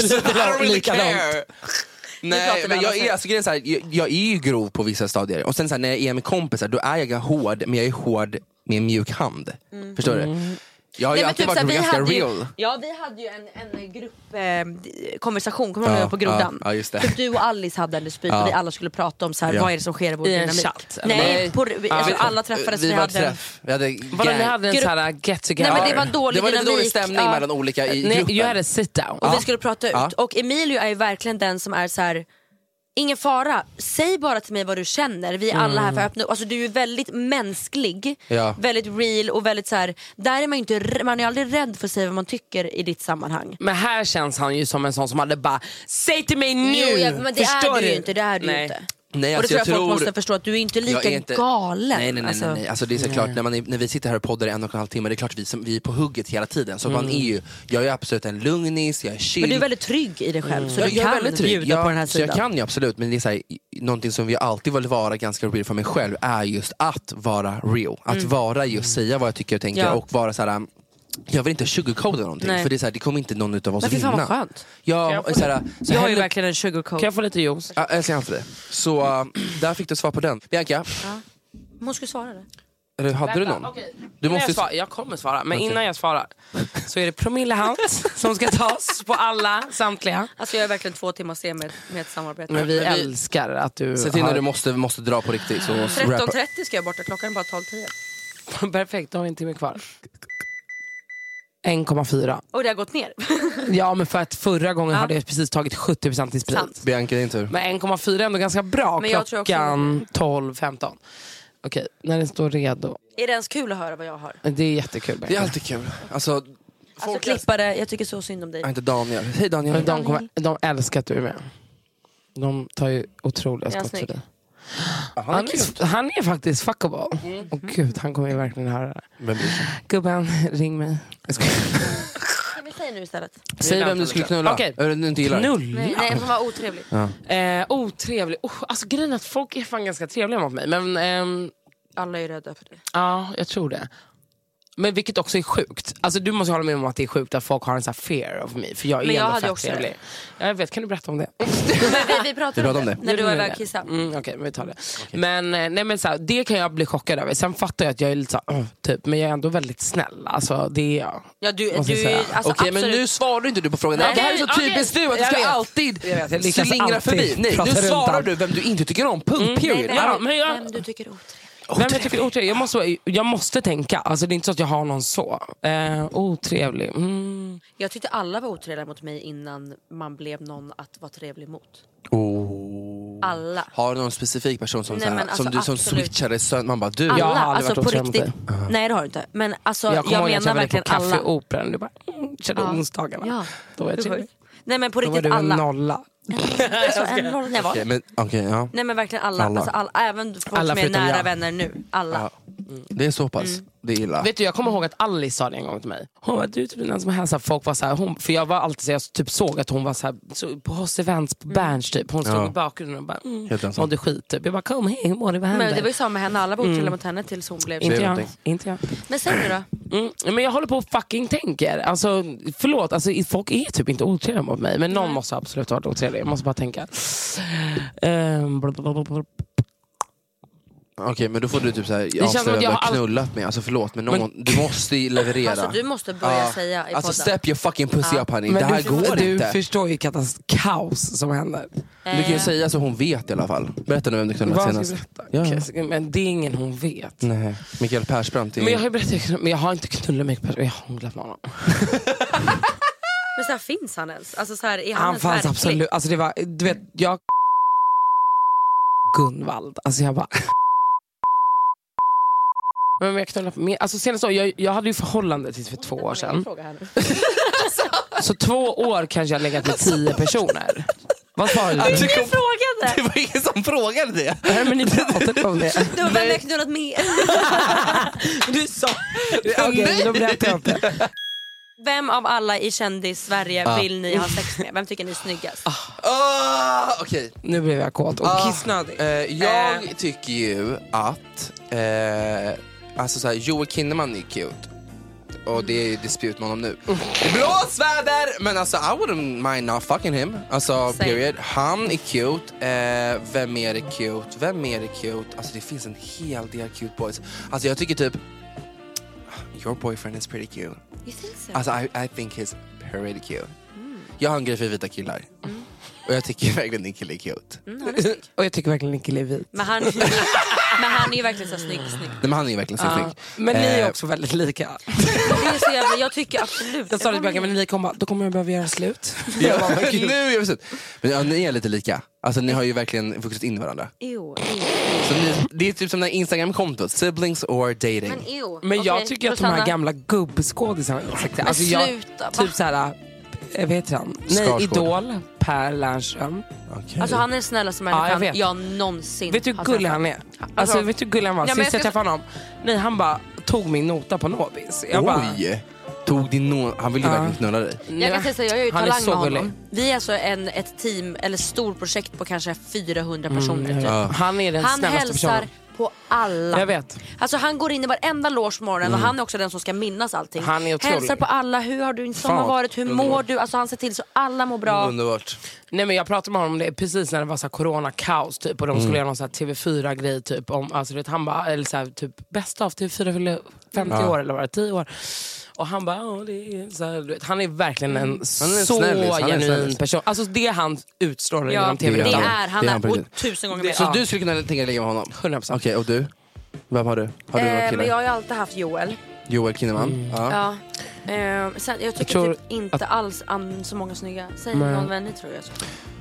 likadant. Nej, men jag är, alltså, så här, jag, jag är ju grov på vissa stadier. Och sen så här, när jag är med kompisar, då är jag hård. Men jag är hård med en mjuk hand. Mm. Förstår du? Jag har ju alltid typ, varit så, ganska real. Ju, ja, vi hade ju en, en gruppkonversation, eh, kommer du ja, ihåg på Grodan? Ja, ja, just det. För du och Alice hade en dispyt ja. och vi alla skulle prata om så här, ja. vad är det som sker i vår I dynamik. En chatt? Nej, på, vi, ja. alltså, alla träffades. Vi, vi vi var hade träff. Vi hade, Vadå, ni hade en sån här get together? Nej, men det var dålig det var dynamik. lite dålig stämning ja. mellan olika i Nej, gruppen. You had a sit down. Och ja. vi skulle prata ut. Ja. Och Emilio är ju verkligen den som är så här. Ingen fara, säg bara till mig vad du känner. Vi är alla här för att öppna. Alltså, du är väldigt mänsklig, ja. väldigt real och väldigt så här. Där är man ju inte, man är aldrig rädd för att säga vad man tycker i ditt sammanhang. Men här känns han ju som en sån som hade bara, säg till mig nu. Jo, ja, men det Förstår är du du ju inte, det är du Nej. inte. Nej, och alltså det tror jag, jag folk tror... måste förstå att du är inte lika är inte... galen. Nej, nej, nej, alltså... nej, nej. Alltså, det är så klart, när, man är, när vi sitter här och poddar i en och en halv timme, det är klart vi, som, vi är på hugget hela tiden. Så mm. man är ju, jag är absolut en lugnis, jag är chill. Men du är väldigt trygg i dig själv, mm. så jag, du jag kan är väldigt trygg. bjuda jag, på den här sidan. Så jag kan ju absolut, men det är så här, någonting som vi alltid vill vara ganska real för mig själv är just att vara real. Att mm. vara just säga vad jag tycker och tänker ja. och vara så här. Jag vill inte sugarcoata någonting. Nej. För det är så här, det kommer inte någon utav oss vinna. Men fy fan vad skönt. Ja, så här, så jag hellre... är ju verkligen en sugarcoat. Kan jag få lite juice? Ja, jag ska för det. Så uh, där fick du svar på den. Bianca? Ja. Hon skulle svara det. Eller hade Vänta, du någon? Okay. Du måste... jag, svara, jag kommer svara. Men okay. innan jag svarar så är det promillehalt som ska tas på alla, samtliga. Alltså jag är verkligen två timmar sen med, med ett samarbete. Men vi men älskar att du se till har... när du måste, måste dra på riktigt. tretton trettio ska jag borta, klockan är bara tolv tio. Perfekt, då har vi en timme kvar. en komma fyra. Och det har gått ner. Ja, men för att förra gången ja. hade jag precis tagit sjuttio procent i sprit. Sant. Bianca, din tur. Men en komma fyra är ändå ganska bra. Men jag klockan också... tolv femton. Okej, när den står redo. Är det ens kul att höra vad jag har? Det är jättekul. Det är alltid kul. Alltså, alltså klippare, jag tycker så synd om dig. Jag inte Daniel. Hej Daniel. Men de, kommer, de älskar att du är med. De tar ju otroliga skott för dig. Han, han, är, han är faktiskt fuckable. Mm. Och gud, han kommer ju verkligen höra det. Vem blir det? Gubben, ring mig. Jag ska... Kan vi säga nu istället? Säg vem du skulle knulla. Okej, okay. du inte gillar. Knulla? Nej, nej, hon var otrevlig. Ja. Eh, otrevlig. Oh, alltså grejen är att folk är fan ganska trevliga mot mig. Men... Ehm... Alla är rädda för det. Ja, jag tror det. Men vilket också är sjukt. Alltså du måste hålla med om att det är sjukt att folk har en sån här fear of me. För jag är men jag ändå hade fett också trevlig. Ja, jag vet, kan du berätta om det? men vi, vi pratade om, om det. När du var iväg och kissa. Mm, Okej, okay, men vi tar det. Okay. Men, nej, men så här, det kan jag bli chockad över. Sen fattar jag att jag är lite så här, uh, typ. Men jag är ändå väldigt snäll. Alltså det är jag. Ja, du, du, alltså, Okej, okay, men nu svarar inte du på frågan. Nej, det här är så typiskt okay. du att du ska vet. alltid slingra förbi. Nej, nu svarar du vem du inte tycker om. Punkt, mm, period. Nej, ja, men jag... Vem du tycker om. Vem jag tycker otrevlig. Jag måste, jag måste tänka. Alltså det är inte så att jag har någon så. Eh, otrevlig. Mm. Jag tyckte alla var otrevliga mot mig innan man blev någon att vara trevlig mot. Oh. Alla. Har du någon specifik person som, nej, såhär, alltså, som du som switchade sönder? Man bara du. Alla, jag har aldrig alltså varit på riktigt. Uh-huh. Nej, det har du inte. Men alltså jag, jag menar verkligen alla. Jag kommer ihåg att jag var på Café Operan. Du bara mm, körde ja. onsdagarna. Ja. Då var jag trevlig. Nej, men på riktigt då var du alla. En nolla. Alltså, en nolla. Nej, okay, men, okay, ja. nej men verkligen alla, alla. Alltså, alla. Även folk alla som är nära jag. vänner nu. Alla. Ja. Mm. Det är så pass. Mm. Det är illa. Vet du, jag kommer ihåg att Alice sa det en gång till mig. Hon var du typ den som hälsar. Folk var så här, hon, för jag var alltid så jag typ såg att hon var så här så, på hos events på mm. Berns typ. Hon stod ja. i bakgrunden och bara mm, mådde skit typ. Jag bara kom hej, mådde vad hände? Men det var ju samma med henne, alla var otrevliga mm. mot henne tills hon blev inte jag, inte jag. Men sen nu då? Mm. Men jag håller på och fucking tänker. Alltså förlåt, alltså, folk är typ inte otrevliga mot mig. Men någon mm. måste absolut ha varit otrevlig. Jag måste bara tänka. Um, Okej, okay, men då får du typ såhär avslöja jag har knullat all... med. Alltså förlåt, men, någon, men du måste leverera. Alltså du måste börja uh, säga i alltså podden. step your fucking pussy uh. up honey. Men det här du, går du inte. Du förstår ju kaos som händer. Eh. Du kan ju säga så hon vet i alla fall. Berätta nu vem du knullat senast. Ja. Okay, men det är ingen hon vet. Nej, Mikael Persbrandt. Är... Men jag har ju berättat, men jag har inte knullat med Persbrandt. Jag har hånglat med honom. Men så här, finns han ens? Alltså så här, är han, han ens fanns verklig? Absolut. Alltså det var, du vet, jag Gunvald. Alltså jag bara... Men jag knullar med, alltså senast år, jag, jag hade ju förhållande tills för två år sedan. Så två år kanske jag legat med tio personer. Vad svarade du? Ingen frågade. Det var ingen som frågade det. Nej, men ni pratade om det. Det var vem jag knullat med. Du sa... Okej, okay, då berättar jag inte. Vem av alla i kändis-Sverige ah. vill ni ha sex med? Vem tycker ni är snyggast? Ah. Ah, Okej, okay. Nu blev jag kåt och ah. kissnödig. Uh, jag uh. tycker ju att uh, alltså så här, Joel Kinnaman är cute. Och det är disput med honom nu. Blåsväder! Men alltså, I wouldn't mind not fucking him. Alltså, Same. period. Han är cute. Eh, vem mer är cute? Vem mer är cute? Alltså, det finns en hel del cute boys. Alltså, jag tycker typ... Your boyfriend is pretty cute. You think so? Alltså, I, I think he's pretty cute. Mm. Jag har en grej för vita killar. Mm. Och jag tycker verkligen Nickel är cute. Mm, är och jag tycker verkligen Nickel är vit. Men han, men han är ju verkligen så snygg. snygg. Nej, men han är ju verkligen så ja. snygg. Men ni är också väldigt lika. Det är så jävla, jag tycker absolut. Jag sa det tillbaka, men ni kommer, då kommer jag behöva göra slut. Ja, bara, nu gör vi slut. Men ja, ni är lite lika. Alltså ni har ju verkligen vuxit in i varandra. Jo, så ni, det är typ som den här Instagram-kontot, siblings or dating. Men, ew. men jag okay. tycker att de här gamla gubbskådisarna, alltså jag, sluta, typ såhär, jag vet han. Nej, Idol, Per Lernström. Okay. Alltså han är den snällaste människan ja, jag, jag någonsin. Vet du hur gullig han är? Alltså, alltså vet du hur gullig han var? Ja, Sist jag ska... träffade honom. Nej, han bara tog min nota på Nobis. Jag Oj! Bara... Tog din no... Han ville ju uh. verkligen knulla dig. Jag kan säga så, jag är ju talang med honom. Vi är alltså en, ett team, eller stort projekt på kanske fyrahundra personer. Mm, typ. ja. Han är den han snällaste personen. hälsar på alla. Jag vet. Alltså han går in i varenda logemorgon mm. och han är också den som ska minnas allting. Han är otrolig. Hälsar på alla, hur har du din sommar varit, hur underbart. mår du? Alltså han ser till så alla mår bra. Underbart. Nej, men jag pratade med honom om det precis när det var så här corona-kaos typ, och de skulle mm. göra någon så här T V fyra-grej typ om, alltså vet, han bara, eller så här, typ bäst av T V fyra fyller femtio ja. år eller var det tio år. Och han bara, oh, det är så här, vet, han är verkligen en är så genuin person. Alltså det han utstrålar ja, genom T V. Det är, är han, är han tusen gånger mer. Så ja. du skulle kunna tänka lägga med honom? hundra procent. Okej, okay, och du? Vem har du? Har du eh, men jag har ju alltid haft Joel. Joel Kinnaman? Mm. Ja. ja. Eh, sen, jag tycker jag typ inte att... alls an, så många snygga. Säg men... någon vänner tror jag. Så.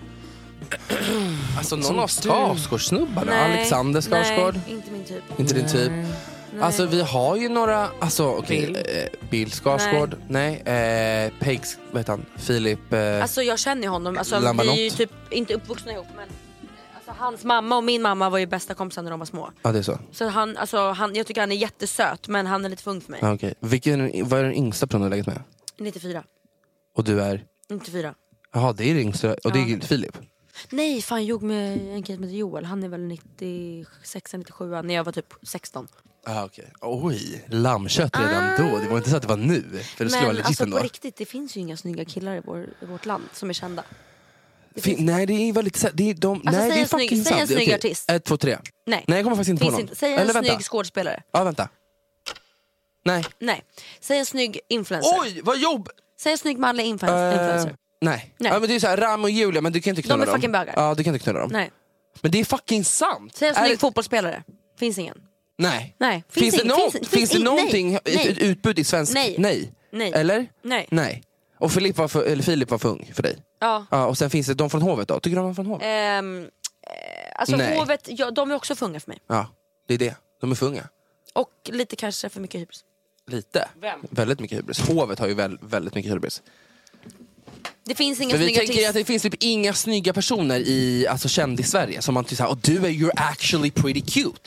Alltså någon av Skarsgård-snubbarna. Alexander Skarsgård. Nej, inte min typ. Inte din typ. Nej. Alltså vi har ju några, alltså okej, okay, Bill. Eh, Bill Skarsgård, nej, nej eh, Pegs, vad heter han, Filip eh, Alltså jag känner ju honom, alltså, vi är ju typ inte uppvuxna ihop, men alltså, hans mamma och min mamma var ju bästa kompisar när de var små. Ja, det är så. Så han, alltså, han, jag tycker han är jättesöt, men han är lite för ung för mig. ah, okay. Vilken, vad är den yngsta personen du har legat med? nittiofyra. Och du är? nittiofyra. Jaha, det är det yngsta, och ja. det är Filip? Nej, fan jag med en kille som heter Joel. Han är väl nittiosex nittiosju när jag var typ sexton. Ah, okay. Oj, lammkött redan ah. då. Det var inte så att det var nu. För det skulle vara legit alltså ändå. På riktigt, det finns ju inga snygga killar i, vår, i vårt land som är kända. Fin, nej, det är väldigt... Det är de, alltså, nej, det är snygg, fucking säg en snygg okay. artist. Ett, två, tre. Nej. Nej, jag kommer faktiskt inte finns på någon. Inte. Säg en Eller, snygg vänta. skådespelare. Ja, vänta. Nej. Nej. Säg en snygg influencer. Oj, vad jobb! Säg en snygg manlig influencer. Uh, nej. nej. Ja, men det är så här, Ram och Julia, men du kan inte knulla dem. De är fucking bögar. Ja, du kan inte knulla dem. Nej. Men det är fucking sant. Säg en snygg det... fotbollsspelare. Finns ingen. Nej. Nej. Finns, finns, det, no finns, finns, finns det in, någonting, nej. ett utbud i svensk? Nej. Nej. nej. Eller? Nej. Nej. Och Filip var för, eller Filip var för ung för dig? Ja. Ja. Och sen finns det de från hovet då? Tycker du de är från hovet? Um, alltså nej. hovet, ja, de är också för unga för mig. Ja, det är det. De är för unga. Och lite kanske för mycket hybris. Lite? Vem? Väldigt mycket hybris. Hovet har ju väl, väldigt mycket hybris. Det finns inga men vi snygga tänker tis- att det finns typ inga snygga personer i alltså, kändis-Sverige som man tycker och du är you're actually pretty cute.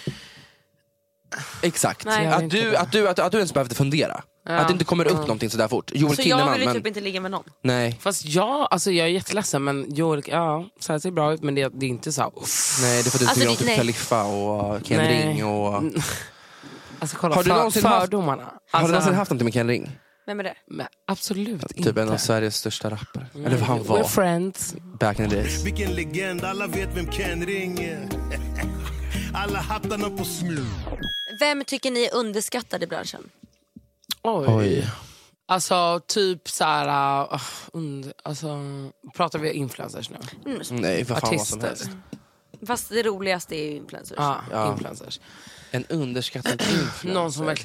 Exakt. Nej, att, du, att, du, att, att du ens behövde fundera. Ja. Att det inte kommer upp ja. någonting så där fort. Joel så Kinnaman, jag vill ju men... typ inte ligga med någon. Nej. Fast jag, alltså jag är jätteledsen, men Joel, ja, så här ser bra ut, men det, det är inte så. Uff. Nej, det får du tycka om typ Khalifa och Ken nej. Ring och... Alltså kolla, har du för, fördomarna. Haft, alltså, har du någonsin haft någonting med Ken Ring? Vem är det? Men absolut typ inte. Typ en av Sveriges största rappare. Mm. Eller vad han var. We're friends. Back in the days. Vilken legend, alla vet vem Ken Ring är. Alla hattarna på smur. Vem tycker ni är underskattad i branschen? Oj. Oj. Alltså typ såhär uh, und, alltså, pratar vi influencers nu? Mm. Nej, för fan vad som helst. Fast det roligaste är ju influencers. Ah, ja, influencers. En underskattad influencer. Någon som verkligen sa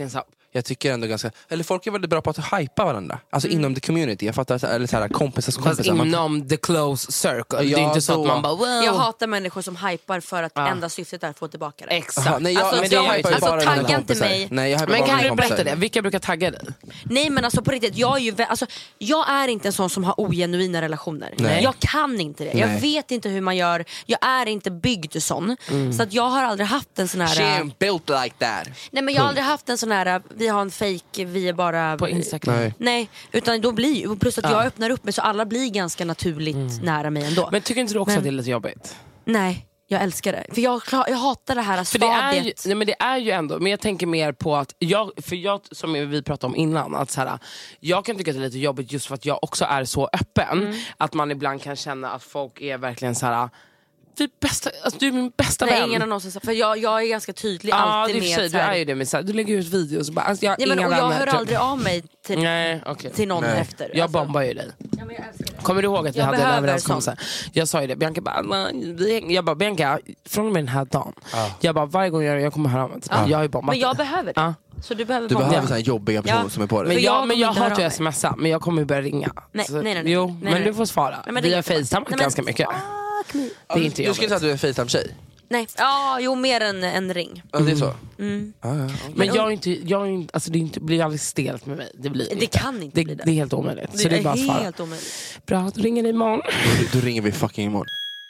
jag tycker ändå ganska, eller folk är väldigt bra på att hypa varandra. Alltså mm. inom the community. Jag fattar, eller så här kompisar som kompisar. Fast inom man... the close circle. Ja, det är inte så då... att man bara wow. Jag hatar människor som hypar för att ja. enda syftet är att få tillbaka det. Exakt. Aha, nej, jag, alltså, men det jag, jag alltså tagga inte mig. Nej, jag men kan du berätta det? Vilka brukar tagga dig? Nej men alltså på riktigt, jag är ju alltså, jag är inte en sån som har ogenuina relationer. Nej. Jag kan inte det. Nej. Jag vet inte hur man gör. Jag är inte byggd sån. Mm. Så att jag har aldrig haft en sån här. She ain't built like that. Nej men jag har aldrig haft en sån här. Vi har en fake, vi är bara på Instagram. Nej, Nej utan då blir plus att ja. jag öppnar upp mig så alla blir ganska naturligt mm. nära mig ändå. Men tycker inte du också men, att det är lite jobbigt? Nej. Jag älskar det. För jag, jag hatar det här för det är, ju, nej men det är ju ändå, men jag tänker mer på att jag, för jag, som vi pratade om innan, att så här, jag kan tycka att det är lite jobbigt just för att jag också är så öppen mm. att man ibland kan känna att folk är verkligen så här. Du är, bästa, alltså, du är min bästa nej, vän. Ingen någonsin, för jag, jag är ganska tydlig. Ja, alltid det är med, du är ju det med så här, du lägger ut videos och bara, alltså, jag, ja, men, inga och jag vänner, hör typ. aldrig av mig till, nej, okay. till någon nej. efter. Jag alltså. bombar ju dig. Ja, men jag älskar det. Kommer du ihåg att vi jag hade en överenskommelse? Jag sa ju det, Bianca bara, vi, jag bara, Bianca, från och med den här dagen. Ah. Jag bara, varje gång jag, jag kommer höra om det. Ah. Jag har ju bombat. Men jag behöver det. Ah. Så du behöver, du behöver såna här jobbiga personer ja. som är på det. Men jag, jag, men jag har inte smsa, men jag kommer börja ringa. Nej, så, nej, nej, nej. Jo, nej, men nej. du får svara. Nej, vi har facetimat ganska mycket. Me. Det är inte du skulle säga att du är en facetime-tjej? Nej, ja, jo mer än en ring. Ja, det är så. Mm. Ah, ja, okay. Men jag är inte, jag är inte, alltså det, är inte, blir aldrig stelt med mig. Det blir det inte. kan inte det, bli det. Det är helt omöjligt. Det, så det är är bara helt omöjligt. Bra, då ringer ni imorgon. Då ringer vi fucking imorgon.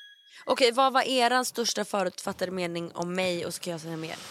Okej, vad var eran största förutfattade mening om mig och ska jag säga mer?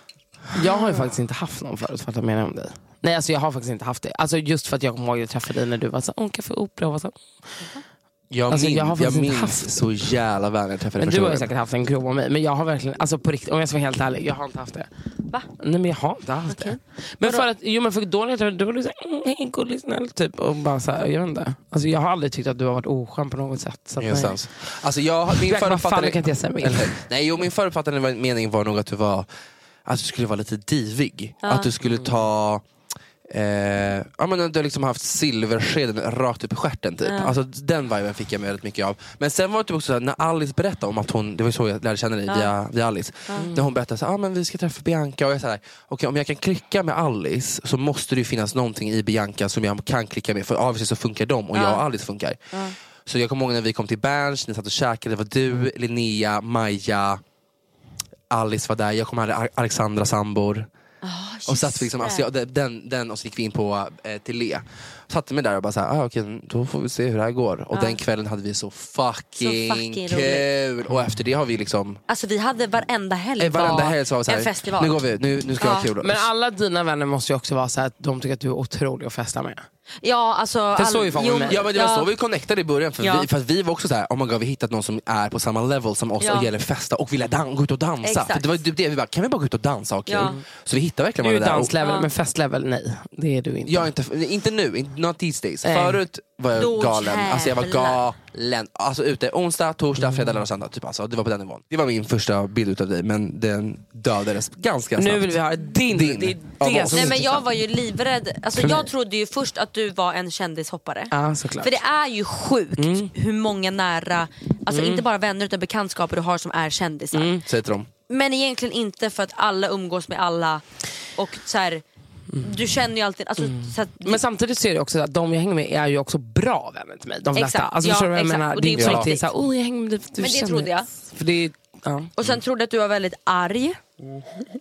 Jag har ju faktiskt inte haft någon förutfattad mening om dig. Nej, alltså jag har faktiskt inte haft det. Alltså just för att jag kommer ihåg att jag träffade dig när du var så åh, kaffe opera och så. Mm. Jag, alltså, min, jag, har jag minns haft... så jävla väl när jag träffade men första du har ju gången. säkert haft en grov om mig. Men jag har verkligen, alltså på riktigt, om jag ska vara helt ärlig, jag har inte haft det. Va? Nej men jag har inte haft okay. det. Men för att, jo men för då när jag träffade, då var du såhär, hej gullig snäll typ. Och bara såhär, jag vet inte. Alltså jag har aldrig tyckt att du har varit oskön på något sätt. Så att, alltså jag, min förutfattade... kan inte jag säga mig. Nej, jo, min förutfattade mening var nog att du var, att du skulle vara lite divig. Ja. Att du skulle ta... Eh, ja, men du har liksom haft silverskeden rakt upp i stjärten typ. Ja. Alltså den viben fick jag med väldigt mycket av. Men sen var det också så här, när Alice berättade om att hon, det var så jag lärde känna dig ja. via, via Alice. Mm. När hon berättade så här, ah, men vi ska träffa Bianca och jag så här, okay, om jag kan klicka med Alice så måste det ju finnas någonting i Bianca som jag kan klicka med, för avsnitt så funkar de och ja. jag och Alice funkar. Ja. Så jag kommer ihåg när vi kom till Berns, ni satt och käkade, det var du, Linnea, Maja, Alice var där, jag kom här, Alexandra Sambor. Oh, och satt vi liksom, alltså, ja, den, den och så gick vi in på eh, till Le. Satte mig där och bara såhär, ah, okej, då får vi se hur det här går. Och ah. den kvällen hade vi så fucking, så fucking kul roligt. Och efter det har vi liksom, alltså vi hade varenda helg, eh, varenda helg så var så här, en festival. Nu går vi, nu, nu ska ja. vi ha kul. Men alla dina vänner måste ju också vara så här att de tycker att du är otrolig att festa med. Ja, alltså all... så ju jo, ja, men det var ja. så vi connectade i början. För, ja. vi, för att vi var också så här, oh my God, vi hittat någon som är på samma level som oss ja. och gäller festa och ville dan- gå ut och dansa. Exakt. För det var ju det vi bara, kan vi bara gå ut och dansa och kul? Ja. Så vi hittade verkligen varandra där. Du är danslevel, och... men festlevel, nej. Det är du inte. Jag är inte, inte nu, not these days. Äh. Förut var jag Då galen. Alltså jag var galen. Alltså ute onsdag, torsdag, fredag, lördag, söndag. Typ alltså. Det var på den nivån. Det var min första bild utav dig, men den dödades ganska snabbt. Nu vill vi ha din. din. Det är det nej, men jag var ju livrädd. Alltså jag trodde ju först att du var en kändishoppare. Ja, såklart. För det är ju sjukt mm. hur många nära, alltså mm. inte bara vänner utan bekantskaper du har som är kändisar. Mm. Säg till dem. Men egentligen inte, för att alla umgås med alla. Och så här, mm. du känner ju alltid alltså, mm. så att, men samtidigt ser det också att de jag hänger med är ju också bra vänner till mig. De flesta. Exakt, alltså, ja, jag exakt. menar, och det är inte ja. riktigt såhär, oh jag hänger med dig. Men det känner. Trodde jag. För det är, ja. Och sen mm. trodde jag att du var väldigt arg. Mm.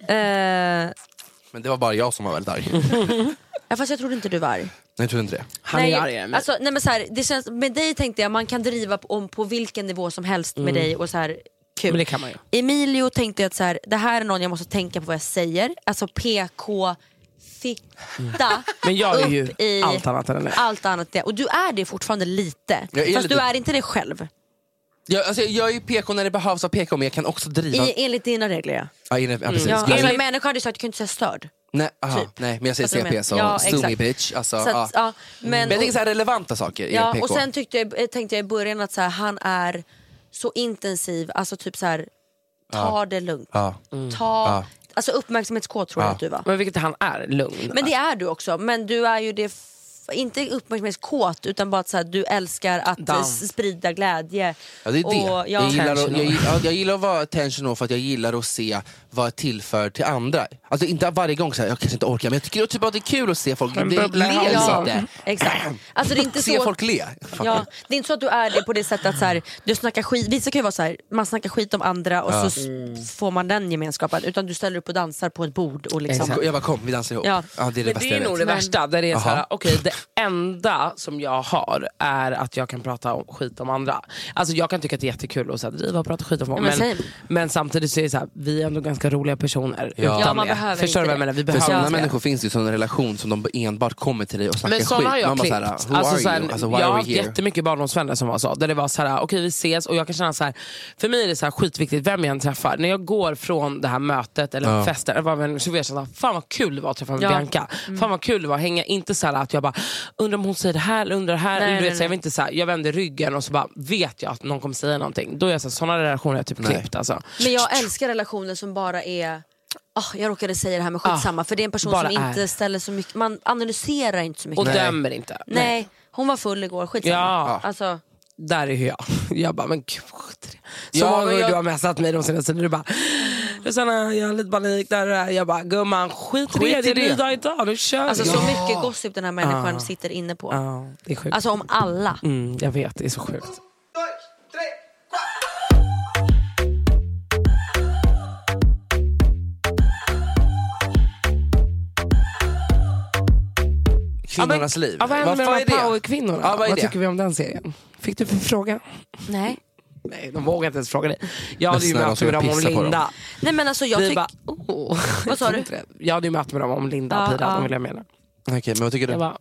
Uh, men det var bara jag som var väldigt arg. Ja, fast jag trodde inte du var arg. Nej, jag trodde inte det. Han nej, är arg. Alltså, nej, men så här, det känns, med dig tänkte jag man kan driva på, om på vilken nivå som helst med mm. dig och så här, kul. Men det kan man ju. Emilio tänkte jag att så här, det här är någon jag måste tänka på vad jag säger. Alltså P K fitta mm. men jag är ju i allt annat än det. Allt annat det. Och du är det fortfarande lite. Fast lite... du är inte det själv. Jag, alltså, jag är ju P K när det behövs av P K, men jag kan också driva I, enligt dina regler, ja. Ja, enligt, ja, precis. Ja, jag alltså, människor hade sagt att du kan inte säga störd. Nej, aha, typ. nej, men jag säger C P så ja, stoomy bitch alltså, så att, ja. Men, men jag tänker så här relevanta saker ja, i P K. Och sen tyckte jag, tänkte jag i början att så här, han är så intensiv. Alltså typ så här, ta ja. det lugnt ja. mm. Ta ja. Alltså uppmärksamhetskåt tror jag ja. att du var. Men vilket han är, lugn. Men det är du också. Men du är ju det inte uppmärksamhetskåt utan bara att så här, du älskar att Dans. sprida glädje. Ja, det är det. Och, ja. jag, gillar att, jag, jag, jag gillar att vara attentional för att jag gillar att se vad jag tillför till andra. Alltså inte varje gång så här, jag kanske inte orkar, men jag tycker typ att det är kul att se folk le lite. Ja, exakt. Alltså det är inte se så folk le. Ja, det är inte så att du är det på det sättet att så här, du snackar skit. Vissa kan ju vara så här, man snackar skit om andra och ja. så mm. får man den gemenskapen, utan du ställer upp och dansar på ett bord och liksom. Jag bara kom, vi dansar ihop. Ja. Ja, det är det men det är nog det värsta där det är så här, okej, okay, det enda som jag har är att jag kan prata om skit om andra. Alltså jag kan tycka att det är jättekul att så här, driva och prata skit om folk, men, men, men samtidigt så är det så här, vi är ändå ganska roliga personer. Ja, ja man behöver Förstår inte det. Men vi behöver för sådana människor finns det ju sån relation som de enbart kommer till dig och snackar skit. Men sådana har jag man klippt. Bara så här, alltså, så här, alltså, jag har haft jättemycket barndomsvänner som var så, där det var så här, okej okay, vi ses, och jag kan känna så här, för mig är det så här skitviktigt vem jag än träffar. När jag går från det här mötet eller ja. festen eller så vill jag känna, fan vad kul det var att träffa med ja. Bianca. Mm. Fan vad kul det var att hänga, inte så här att jag bara undrar om hon säger det här eller undrar det här. Nej, du vet, nej, så jag, vill inte så här, jag vänder ryggen och så bara vet jag att någon kommer säga någonting. Då är jag så här, sådana relationer jag typ klippt alltså. Men jag älskar relationer som bara är Oh, jag råkade säga det här med skitsamma, ah, för det är en person som inte är. ställer så mycket, man analyserar inte så mycket. Och nej. dömer inte. Nej. Nej, hon var full igår, skitsamma. Ja. Alltså. Där är jag. Jag bara, men gud vad skit. Så ja, många gånger jag... du har messat mig de senaste tiden, du bara, Rosanna, jag har lite panik där. Jag bara, gumman, skit, skit i det. Det är ny dag idag, nu kör vi. Alltså ja. så mycket gossip den här människan ah. sitter inne på. Ah, det är sjukt. Alltså om alla. Mm, jag vet, det är så sjukt. Kvinnornas ja, men, liv. Ja, vad händer med de här powerkvinnorna? Ja, vad vad tycker vi om den serien? Fick du för fråga? Nej. Nej, de vågar inte ens fråga dig. Jag hade ju möte med dem om Linda. Nej men alltså jag tycker... Oh. Vad sa du? Jag hade ju möte med dem om Linda och ja, Pira, ja. de vill jag mena. Okej, okay, men vad tycker du? Bara,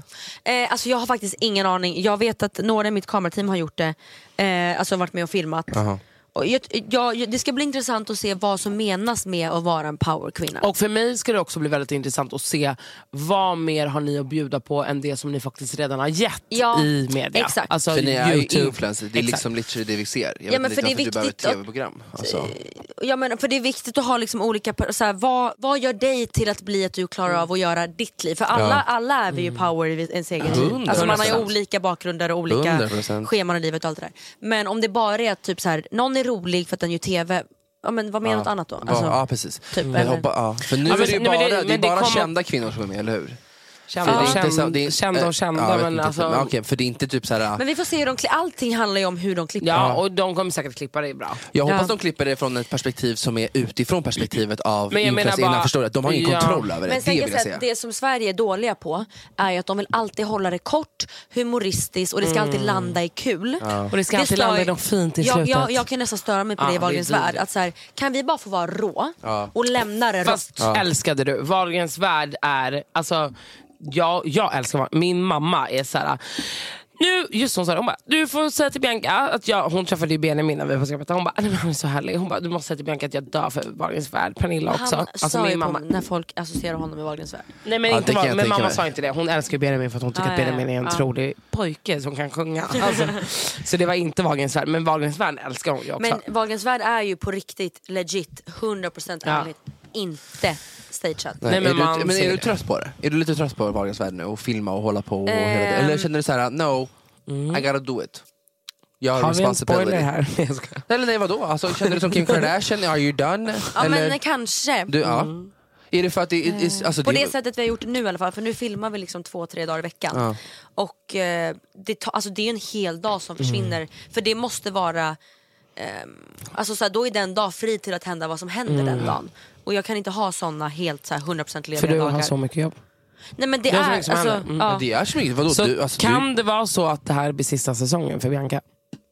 eh, alltså jag har faktiskt ingen aning. Jag vet att några i mitt kamerateam har gjort det. Eh, alltså varit med och filmat. Aha. Och jag, jag, det ska bli intressant att se vad som menas med att vara en powerkvinna. Och för mig ska det också bli väldigt intressant att se vad mer har ni att bjuda på än det som ni faktiskt redan har gett ja, i media. Exakt. Alltså, för ni är ju influencer, det är liksom literally det vi ser. Jag ja, men för det är viktigt du behöver ett tv-program. Alltså. Ja, men för det är viktigt att ha liksom olika, så här, vad, vad gör dig till att bli att du klarar av att göra ditt liv? För alla, ja. alla är vi ju power i ens egen liv. Alltså man har ju olika bakgrunder och olika hundra procent scheman i livet och allt det där. Men om det bara är typ så här, någon är rolig för att den gör tv. Ja, men vad menar ja. något annat då? Alltså, ja, precis. Typ, jag hoppa, ja. För nu ja, men, är det ju bara, det, det är bara det kända kvinnor som är med, eller hur? Kända och kända, kända och kända ja, men, alltså, men, okay, för det är inte typ så här. Men vi får se hur de klipper. Allting handlar ju om hur de klipper. Ja, och de kommer säkert klippa det bra. Jag hoppas ja. de klipper det från ett perspektiv som är utifrån perspektivet av influencerna. Förstår du? De har ingen ja. kontroll över det. Men det vill jag säga. Det som Sverige är dåliga på är att de vill alltid hålla det kort, humoristiskt och det ska mm. alltid landa i kul. Ja. Och det ska det alltid landa i något fint i jag, slutet. Jag, jag kan nästan störa mig på ja, det i Wahlgrens värld. Att så här, kan vi bara få vara rå ja. och lämna det Fast rått? älskade du. Wahlgrens värld är, alltså jag, jag älskar, min mamma är så här. Nu, just hon sa, hon bara, du får säga till Bianca att jag, hon träffade ju Benjamin när vi var på hon bara, nej men hon är så härlig, hon bara, du måste säga till Bianca att jag dör för Wahlgrens värld. Pernilla också. Han alltså, sa min ju mamma. på, när folk associerar honom med Wahlgrens värld. Nej men, ja, inte var, jag, men mamma mig. sa inte det. Hon älskar Benjamin för att hon tycker ah, att Benjamin är en ah. trolig pojke som kan sjunga. Alltså, så det var inte Wahlgrens värld, men Wahlgrens värld älskar hon ju också. Men Wahlgrens värld är ju på riktigt legit hundra procent ärligt. Ja. Inte stageat. Nej, Nej, men, är du, men är du trött på det? Är du lite trött på Wahlgrens värld nu och filma och hålla på och um, hela det? Eller känner du så här, no, mm. I gotta do it. Jag har, har vi en spoiler här? Eller nej, vadå? Alltså, känner du som Kim Kardashian? Are you done? Ja, eller? men kanske. Du, ja. Mm. Är det för att det är, alltså, på det, det sättet vi har gjort det nu i alla fall. För nu filmar vi liksom två, tre dagar i veckan. Ja. Och eh, det, ta, alltså, det är en hel dag som försvinner. Mm. För det måste vara eh, alltså, så här, då är den dag fri till att hända vad som händer mm. den dagen. Och jag kan inte ha såna helt så här, hundra procent lediga dagar. För du har så mycket jobb. Nej men det, det är, är alltså, mm. ja. det är så mycket. Vadå? Så du, alltså, kan du... det vara så att det här blir sista säsongen för Bianca?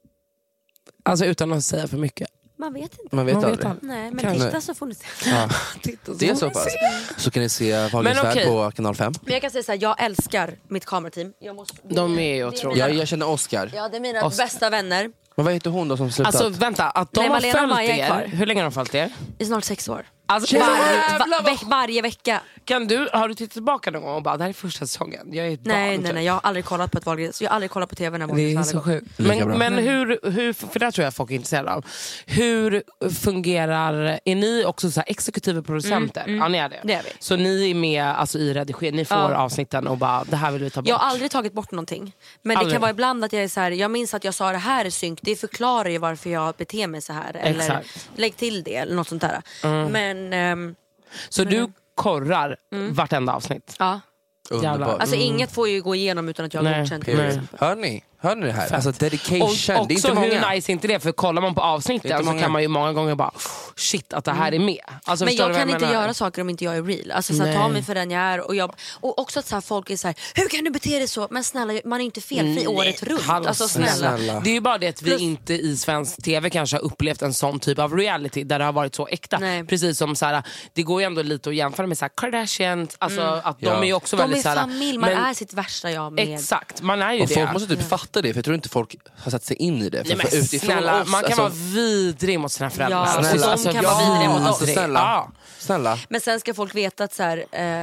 Alltså utan att säga för mycket. Man vet inte. Man vet Man aldrig. Vet aldrig. Nej, men titta Nej. så får ni se. Ja. titta så det är så pass. Så kan ni se Wahlgrens värld på kanal fem. Men jag kan säga så här, jag älskar mitt kamerateam. Jag måste, de är otroliga. Jag, jag känner Oscar. Ja, det är mina Oscar. bästa vänner. Men vad heter hon då som slutat? Alltså vänta, att de Nej, har Malena följt er. Hur länge har de följt er? I snart sex år. Alltså, var, var, veck, varje vecka. Kan du, har du tittat tillbaka någon gång och bara, det här är första säsongen? Jag är ett nej, barn, nej, nej, jag har aldrig kollat på ett valgräs. Jag har aldrig kollat på tv när man det är så sjukt. Men, men hur, hur, för det tror jag folk är intresserade av. Hur fungerar, är ni också så här exekutiva producenter? Mm, mm. Ja, ni är det. Det är vi. Så ni är med alltså, i redigering, ni får ja. avsnitten och bara, det här vill vi ta bort. Jag har aldrig tagit bort någonting. Men aldrig. Det kan vara ibland att jag är så här, jag minns att jag sa det här är synk, det förklarar ju varför jag beter mig så här. Eller exakt. Lägg till det, eller något sånt där. Mm. Men... Um, så men, du korrar mm. vartenda avsnitt? Ja. Underbart. Alltså inget får ju gå igenom utan att jag har godkänt det. Hör ni? Hör ni det här? Alltså dedication. Och det är också inte många. Hur nice är inte det? För kollar man på avsnitten så kan man ju många gånger bara shit att det här är med. Alltså, men jag kan jag inte göra saker om inte jag är real. Alltså så ta mig för den jag är. Och, jag, och också att så här, folk är så här, hur kan du bete dig så? Men snälla, man är inte felfri mm. året runt. Alltså, snälla. snälla. Det är ju bara det att vi Plus, inte i svensk tv kanske har upplevt en sån typ av reality där det har varit så äkta. Nej. Precis som så här, det går ju ändå lite att jämföra med så här, Kardashians. Alltså mm. att ja. de är ju också de väldigt är så här, familj, man men, är sitt värsta jag med. Exakt, man är ju och det. Folk måste typ fatta det, för jag tror inte folk har satt sig in i det. För, nej, för utifrån snälla, oss, man kan alltså, vara vidrig mot sina föräldrar. Ja, snälla. alltså, de kan ja, vara vidriga mot oss. Alltså, snälla. Ja. snälla. Men sen ska folk veta att så här, eh,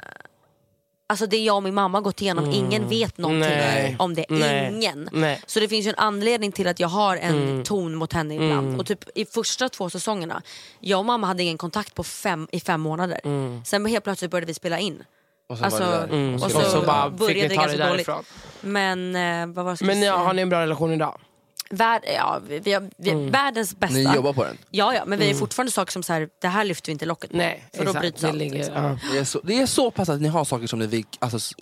alltså det jag och min mamma har gått igenom, mm. ingen vet någonting nej. om det. Nej. Ingen. Nej. Så det finns ju en anledning till att jag har en mm. ton mot henne ibland. Mm. Och typ i första två säsongerna, jag och mamma hade ingen kontakt på fem, i fem månader. Mm. Sen helt plötsligt började vi spela in. Och så, alltså, mm. och så, och så bara började det ganska dåligt. Därifrån. Men eh, vad var det Men ja, har ni en bra relation idag? Värld, ja, vi, vi har, vi har mm. världens bästa. Ni jobbar på den? Ja, ja men vi är mm. fortfarande saker som så här, det här lyfter vi inte locket på. Nej, för då bryts allt. Ligger, liksom. ja. det, är så, det är så pass att ni har saker som ni vill alltså,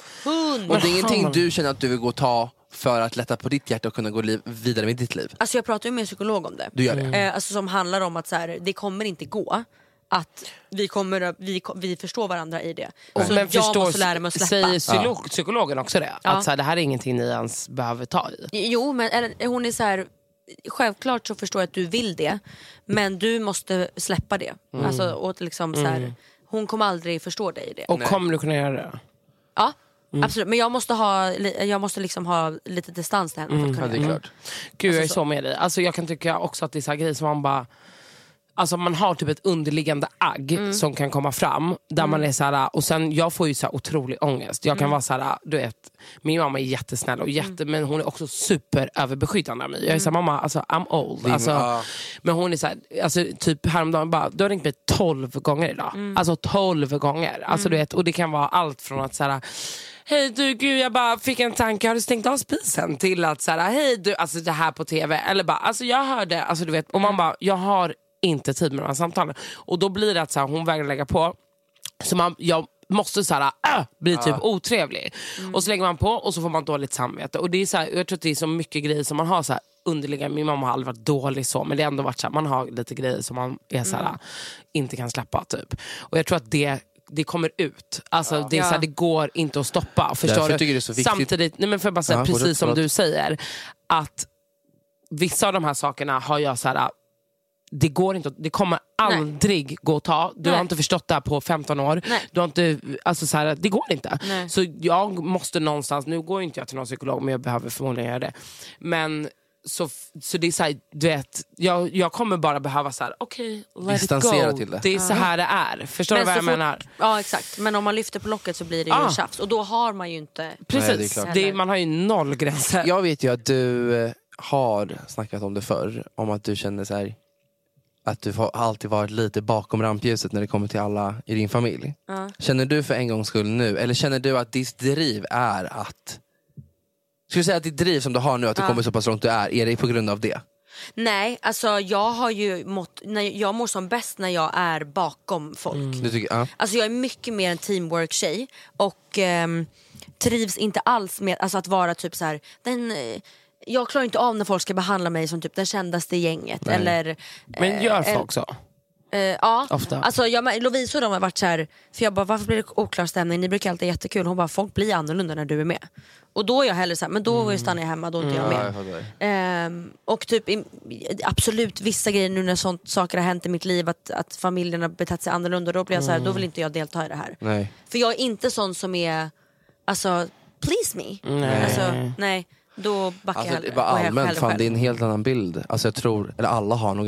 och det är ingenting du känner att du vill gå och ta för att lätta på ditt hjärta och kunna gå liv, vidare med ditt liv. Alltså jag pratar ju med en psykolog om det. Du gör det? Mm. Eh, alltså som handlar om att så här, det kommer inte gå att vi, kommer, vi, vi förstår varandra i det. Och så men jag förstår, måste lära mig att släppa. Säger psykolog, ja. psykologen också det? Ja. Att så här, det här är ingenting ni ens behöver ta i? Jo, men eller, hon är så här, självklart så förstår jag att du vill det, men du måste släppa det. Mm. Alltså, och liksom, så här, hon kommer aldrig förstå dig i det. Och Nej. kommer du kunna göra det? Ja. Mm. Absolut, men jag måste ha jag måste liksom ha lite distans till henne mm. för att kunna ja, det är klart. Gud, jag är så med dig. Alltså jag kan tycka också att det är så här grejer som man bara, alltså man har typ ett underliggande agg mm. som kan komma fram där mm. man är så här, och sen jag får ju så här otrolig ångest. Jag kan mm. vara så här, du vet, min mamma är jättesnäll och jätte, mm. men hon är också super överbeskyddande av mig. Jag är så här, mamma, alltså I'm old. Alltså, mm. men hon är så här, alltså typ häromdagen bara, du har ringt mig tolv gånger idag. Mm. Alltså tolv gånger. Alltså du vet, och det kan vara allt från att så här, hej du, gud jag bara fick en tanke, har du stängt av spisen? Till att så här, hej du, alltså det här på tv. Eller bara, alltså jag hörde, alltså du vet, och man bara, jag har inte tid med de här samtalen. Och då blir det att så här, hon vägrar lägga på. Så man, jag måste så här, äh, bli typ ja. otrevlig. Mm. Och så lägger man på och så får man dåligt samvete. Och det är så här, jag tror att det är så mycket grejer som man har så här underliggande. Min mamma har aldrig varit dålig så, men det har ändå varit så här, man har lite grejer som man är så här, mm. inte kan släppa typ. Och jag tror att det det kommer ut. Alltså ja. det är så här, det går inte att stoppa. Förstår du? Det är så viktigt. Samtidigt, nej men för bara säga, ja, precis som du säger, att vissa av de här sakerna har jag så här, det går inte, det kommer aldrig Nej. gå att ta. Du Nej. har inte förstått det här på femton år. Nej. Du har inte, alltså så här, det går inte. Nej. Så jag måste någonstans, nu går inte jag till någon psykolog, men jag behöver förmodligen göra det. Men så, så det är så här, du vet, jag, jag kommer bara behöva så här, okej, okay, let it go. Till det. Det är så här det är. Förstår men du vad jag fort, menar? Ja, exakt. Men om man lyfter på locket så blir det ju ah. tjafs. Och då har man ju inte... Precis, Nej, det är det är, man har ju noll gränser. Jag vet ju att du har snackat om det förr, om att du känner så här, att du har alltid varit lite bakom rampljuset när det kommer till alla i din familj. Uh. Känner du för en gångs skull nu, eller känner du att ditt driv är att... Skulle du säga att ditt driv som du har nu, att du uh. kommer så pass långt du är, är det på grund av det? Nej, alltså jag har ju mått, när jag mår som bäst när jag är bakom folk. Mm. Du tycker, uh. Alltså jag är mycket mer en teamwork-tjej och um, trivs inte alls med alltså, att vara typ så här, den... Jag klarar inte av när folk ska behandla mig som typ den kändaste i gänget. Eller, men gör folk eh, så? Eh, ja, ofta. Alltså jag, Lovisa och de har varit så här, för jag bara, varför blir det oklar stämning? Ni brukar alltid jättekul. Hon bara, folk blir annorlunda när du är med. Och då är jag hellre så här, men då mm. stannar jag hemma, då är inte jag med. Mm, jag eh, och typ absolut vissa grejer nu när sånt saker har hänt i mitt liv, att, att familjen har betett sig annorlunda, då blir jag så här, mm. då vill inte jag delta i det här. Nej. För jag är inte sån som är, alltså, please me. Nej. Alltså, nej. Då backar alltså, jag bara allmänt, fan, det är en helt annan bild. Alltså jag tror, eller alla har nog en helt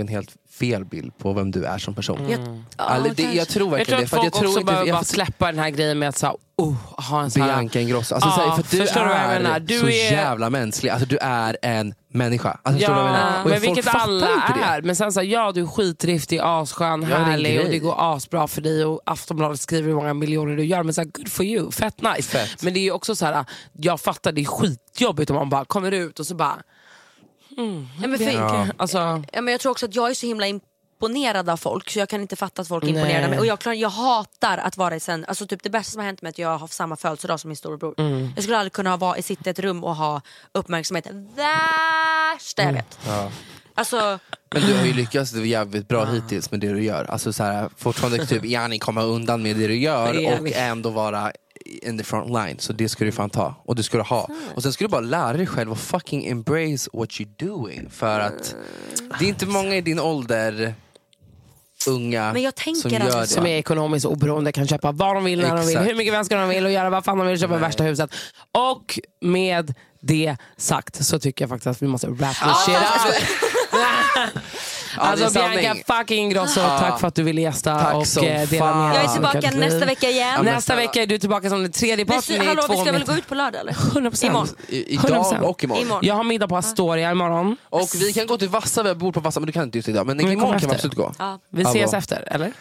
fel bild på vem du är som person. Mm. Mm. Alltså, det, jag tror verkligen jag tror det. För jag tror folk också behöver bara släppa den här grejen med att så, oh, ha en sån här... Bianca Ingrosso. Alltså, ja, så, för du är du så är... jävla mänsklig. Alltså, du är en människa. Alltså, ja, men, men vilket alla är. Men sen så, ja, du är skitdriftig, asskön, ja, härlig och det går asbra för dig och Aftonbladet skriver hur många miljoner du gör. Men så här, good for you, fett nice. Fett. Men det är ju också så här, jag fattar, det är skitjobbigt om man bara kommer ut och så bara... Mm, ja, men för, ja. Alltså, ja, men jag tror också att jag är så himla imponerad av folk, så jag kan inte fatta att folk är imponerade av mig. Och jag, jag hatar att vara i sen, alltså typ det bästa som har hänt mig är att jag har haft samma födelsedag som min storebror. Mm. Jag skulle aldrig kunna vara, sitta i ett rum och ha uppmärksamhet. Värsta jag vet. Mm. Ja. Alltså, men du har ju lyckats jävligt bra ja. hittills med det du gör. Alltså så här, fortfarande typ Janni komma undan med det du gör och ändå vara in the front line. Så det ska du fan ta. Och du ska ha. Och sen ska du bara lära dig själv att fucking embrace what you're doing. För att det är inte många i din ålder, unga, men jag tänker som gör det. Som är ekonomiskt oberoende, kan köpa vad de vill när Exakt. de vill, hur mycket vänskap de vill och göra vad fan de vill, köpa Nej. värsta huset. Och med det sagt så tycker jag faktiskt att vi måste wrap this ah, shit up. Alltså Bianca fucking Ingrosso, ah, tack för att du ville gästa tack och dela med. Jag är tillbaka nästa vecka igen. Ja, nästa vecka är du tillbaka som den tredje parten. Hallå, vi ska väl gå ut på lördag eller? hundra procent. Imorgon. I, idag och imorgon. imorgon. Jag har middag på Astoria imorgon. Och vi kan gå till Vassa, vi bor på Vassa, men du kan inte just idag. Men imorgon kan vi absolut gå. Ja. Vi ses efter, eller?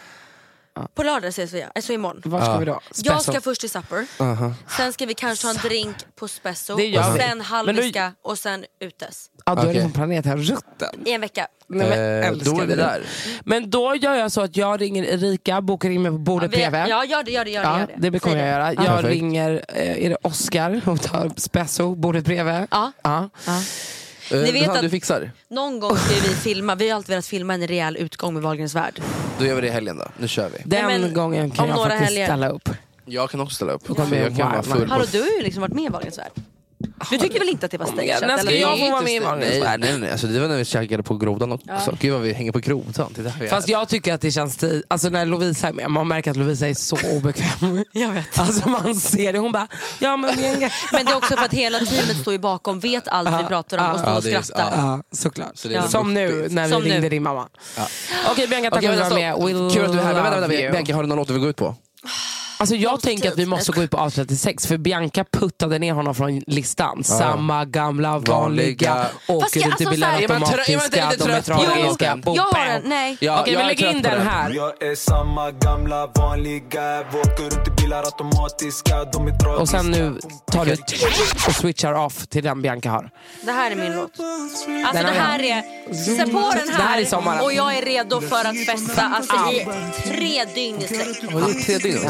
På lördag ses vi, alltså imorgon. Var ska ja. vi då? Spesso. Jag ska först till supper. Uh-huh. Sen ska vi kanske ta en drink på Spesso. Och sen halviska du... och sen utes. Ja, du okay. är liksom planerat här rutten. I en vecka. Nej, men, eh, då är det där. Men då gör jag så att jag ringer Erika, bokar in mig på bordet ja, P V. Ja, gör det, gör det, gör det. Ja, gör det. det kommer jag göra. Jag Perfekt. ringer, är det Oscar och tar Spesso, bordet P V. Ja. ja. ja. Ni vet att du fixar. Någon gång ska vi filma. Vi har alltid velat filma en rejäl utgång med Wahlgrens värld. Då gör vi det i helgen då. Nu kör vi. Den men, gången kan jag faktiskt helger. ställa upp. Jag kan också ställa upp. Ja. Jag kan vara full. Har du ju liksom varit med i Wahlgrens värld? Du tyckte väl inte att det var stageat? När ska jag få vara med i Wahlgrens värld? Nej, nej, alltså det var när vi käkade på Grodan också. Ja. Gud vad vi hänger på Grodan. Fast jag tycker att det känns tid. Alltså när Lovisa är med, man märker att Lovisa är så obekväm. Jag vet. Alltså man ser det, hon bara ja men men det är också för att hela teamet står ju bakom, vet allt vi pratar om och står och skrattar. Ja, såklart. Så ja. Som nu när vi Som ringde nu. din mamma. Ja. Okej Bianca, tack för att du var med. We'll Kul att du är här. Men vänta, vänta, Bianca, har du någon låt du vill gå ut på? Alltså jag tänker att vi måste gå ut på A trettiosex, för Bianca puttade ner honom från listan. Ja. Samma gamla vanliga, åker ut i bilar automatiska, de är tragiska. Jag har den, nej. Ja, okej, vi lägger in den här. Jag är samma gamla vanliga, åker ut i bilar automatiska, de är tragiska. Och sen nu tar du och switchar off till den Bianca har. Det här är min låt. Alltså det här är, se på den här, här är sommaren. Och jag är redo för att festa alltså i tre dygn i sträck. Tre dygn?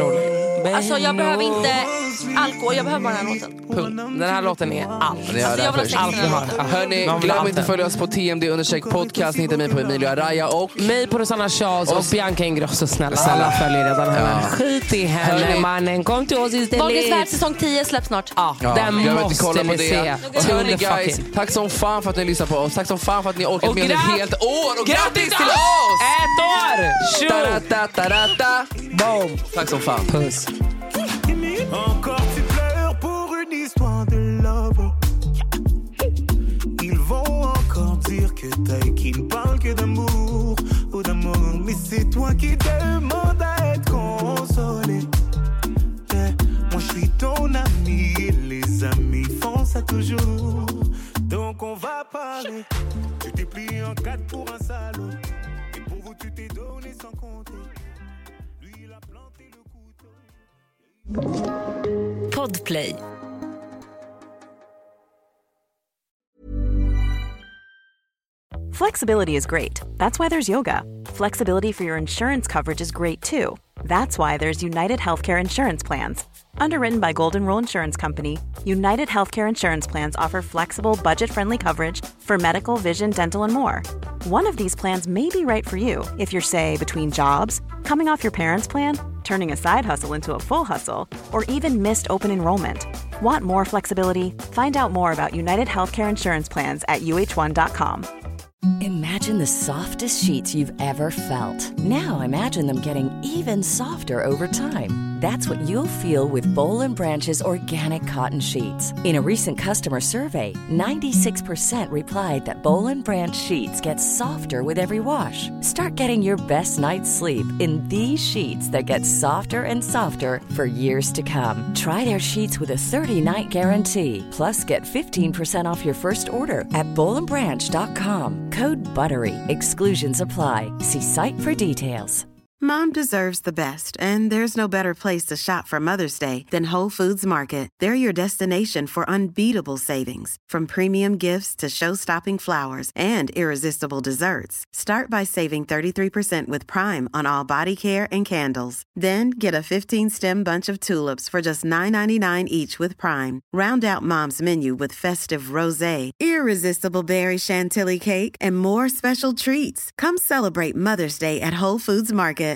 Alltså jag behöver inte alkohol, jag behöver bara den här låten. Punkt. Den här låten är allt. Alltså, jag vill ha allt vi har. Hörni, glöm inte att följa oss på T M D undersök podcast. Ni hittar mig på Emilia Araya och mig på Rosanna Charles och, och Bianca Ingrosso. Snälla, alla följer redan henne. Ja. Skit i henne, Hörni. mannen. Kom till oss istället. Wahlgrens värld säsong tio släpps snart. Ja, ja. Den glöm måste kolla på vi det. se. Och hörni guys, tack som fan för att ni lyssnar på oss. Tack som fan för att ni orkat med ett helt år. Och grattis till oss! Ett år! Boom! Tack som fan. Puss. Encore tu pleures pour une histoire de love. Ils vont encore dire que t'as et qu'ils ne parlent que d'amour ou d'amour. Mais c'est toi qui demandes à être consolé. Yeah. Moi je suis ton ami et les amis font ça toujours. Donc on va parler. Tu t'es plié en quatre pour un salaud. Et pour vous tu t'es donné sans compter. Lui il a planté le Podplay. Flexibility is great. That's why there's yoga. Flexibility for your insurance coverage is great too. That's why there's United Healthcare Insurance Plans. Underwritten by Golden Rule Insurance Company, United Healthcare Insurance Plans offer flexible, budget-friendly coverage for medical, vision, dental, and more. One of these plans may be right for you if you're, say, between jobs, coming off your parents' plan, turning a side hustle into a full hustle, or even missed open enrollment. Want more flexibility? Find out more about United Healthcare Insurance Plans at U H one dot com. Imagine the softest sheets you've ever felt. Now imagine them getting even softer over time. That's what you'll feel with Boll and Branch's organic cotton sheets. In a recent customer survey, ninety-six percent replied that Boll and Branch sheets get softer with every wash. Start getting your best night's sleep in these sheets that get softer and softer for years to come. Try their sheets with a thirty-night guarantee. Plus, get fifteen percent off your first order at boll and branch dot com. Code BUTTERY. Exclusions apply. See site for details. Mom deserves the best, and there's no better place to shop for Mother's Day than Whole Foods Market. They're your destination for unbeatable savings, from premium gifts to show-stopping flowers and irresistible desserts. Start by saving thirty-three percent with Prime on all body care and candles. Then get a fifteen-stem bunch of tulips for just nine ninety-nine each with Prime. Round out Mom's menu with festive rosé, irresistible berry chantilly cake, and more special treats. Come celebrate Mother's Day at Whole Foods Market.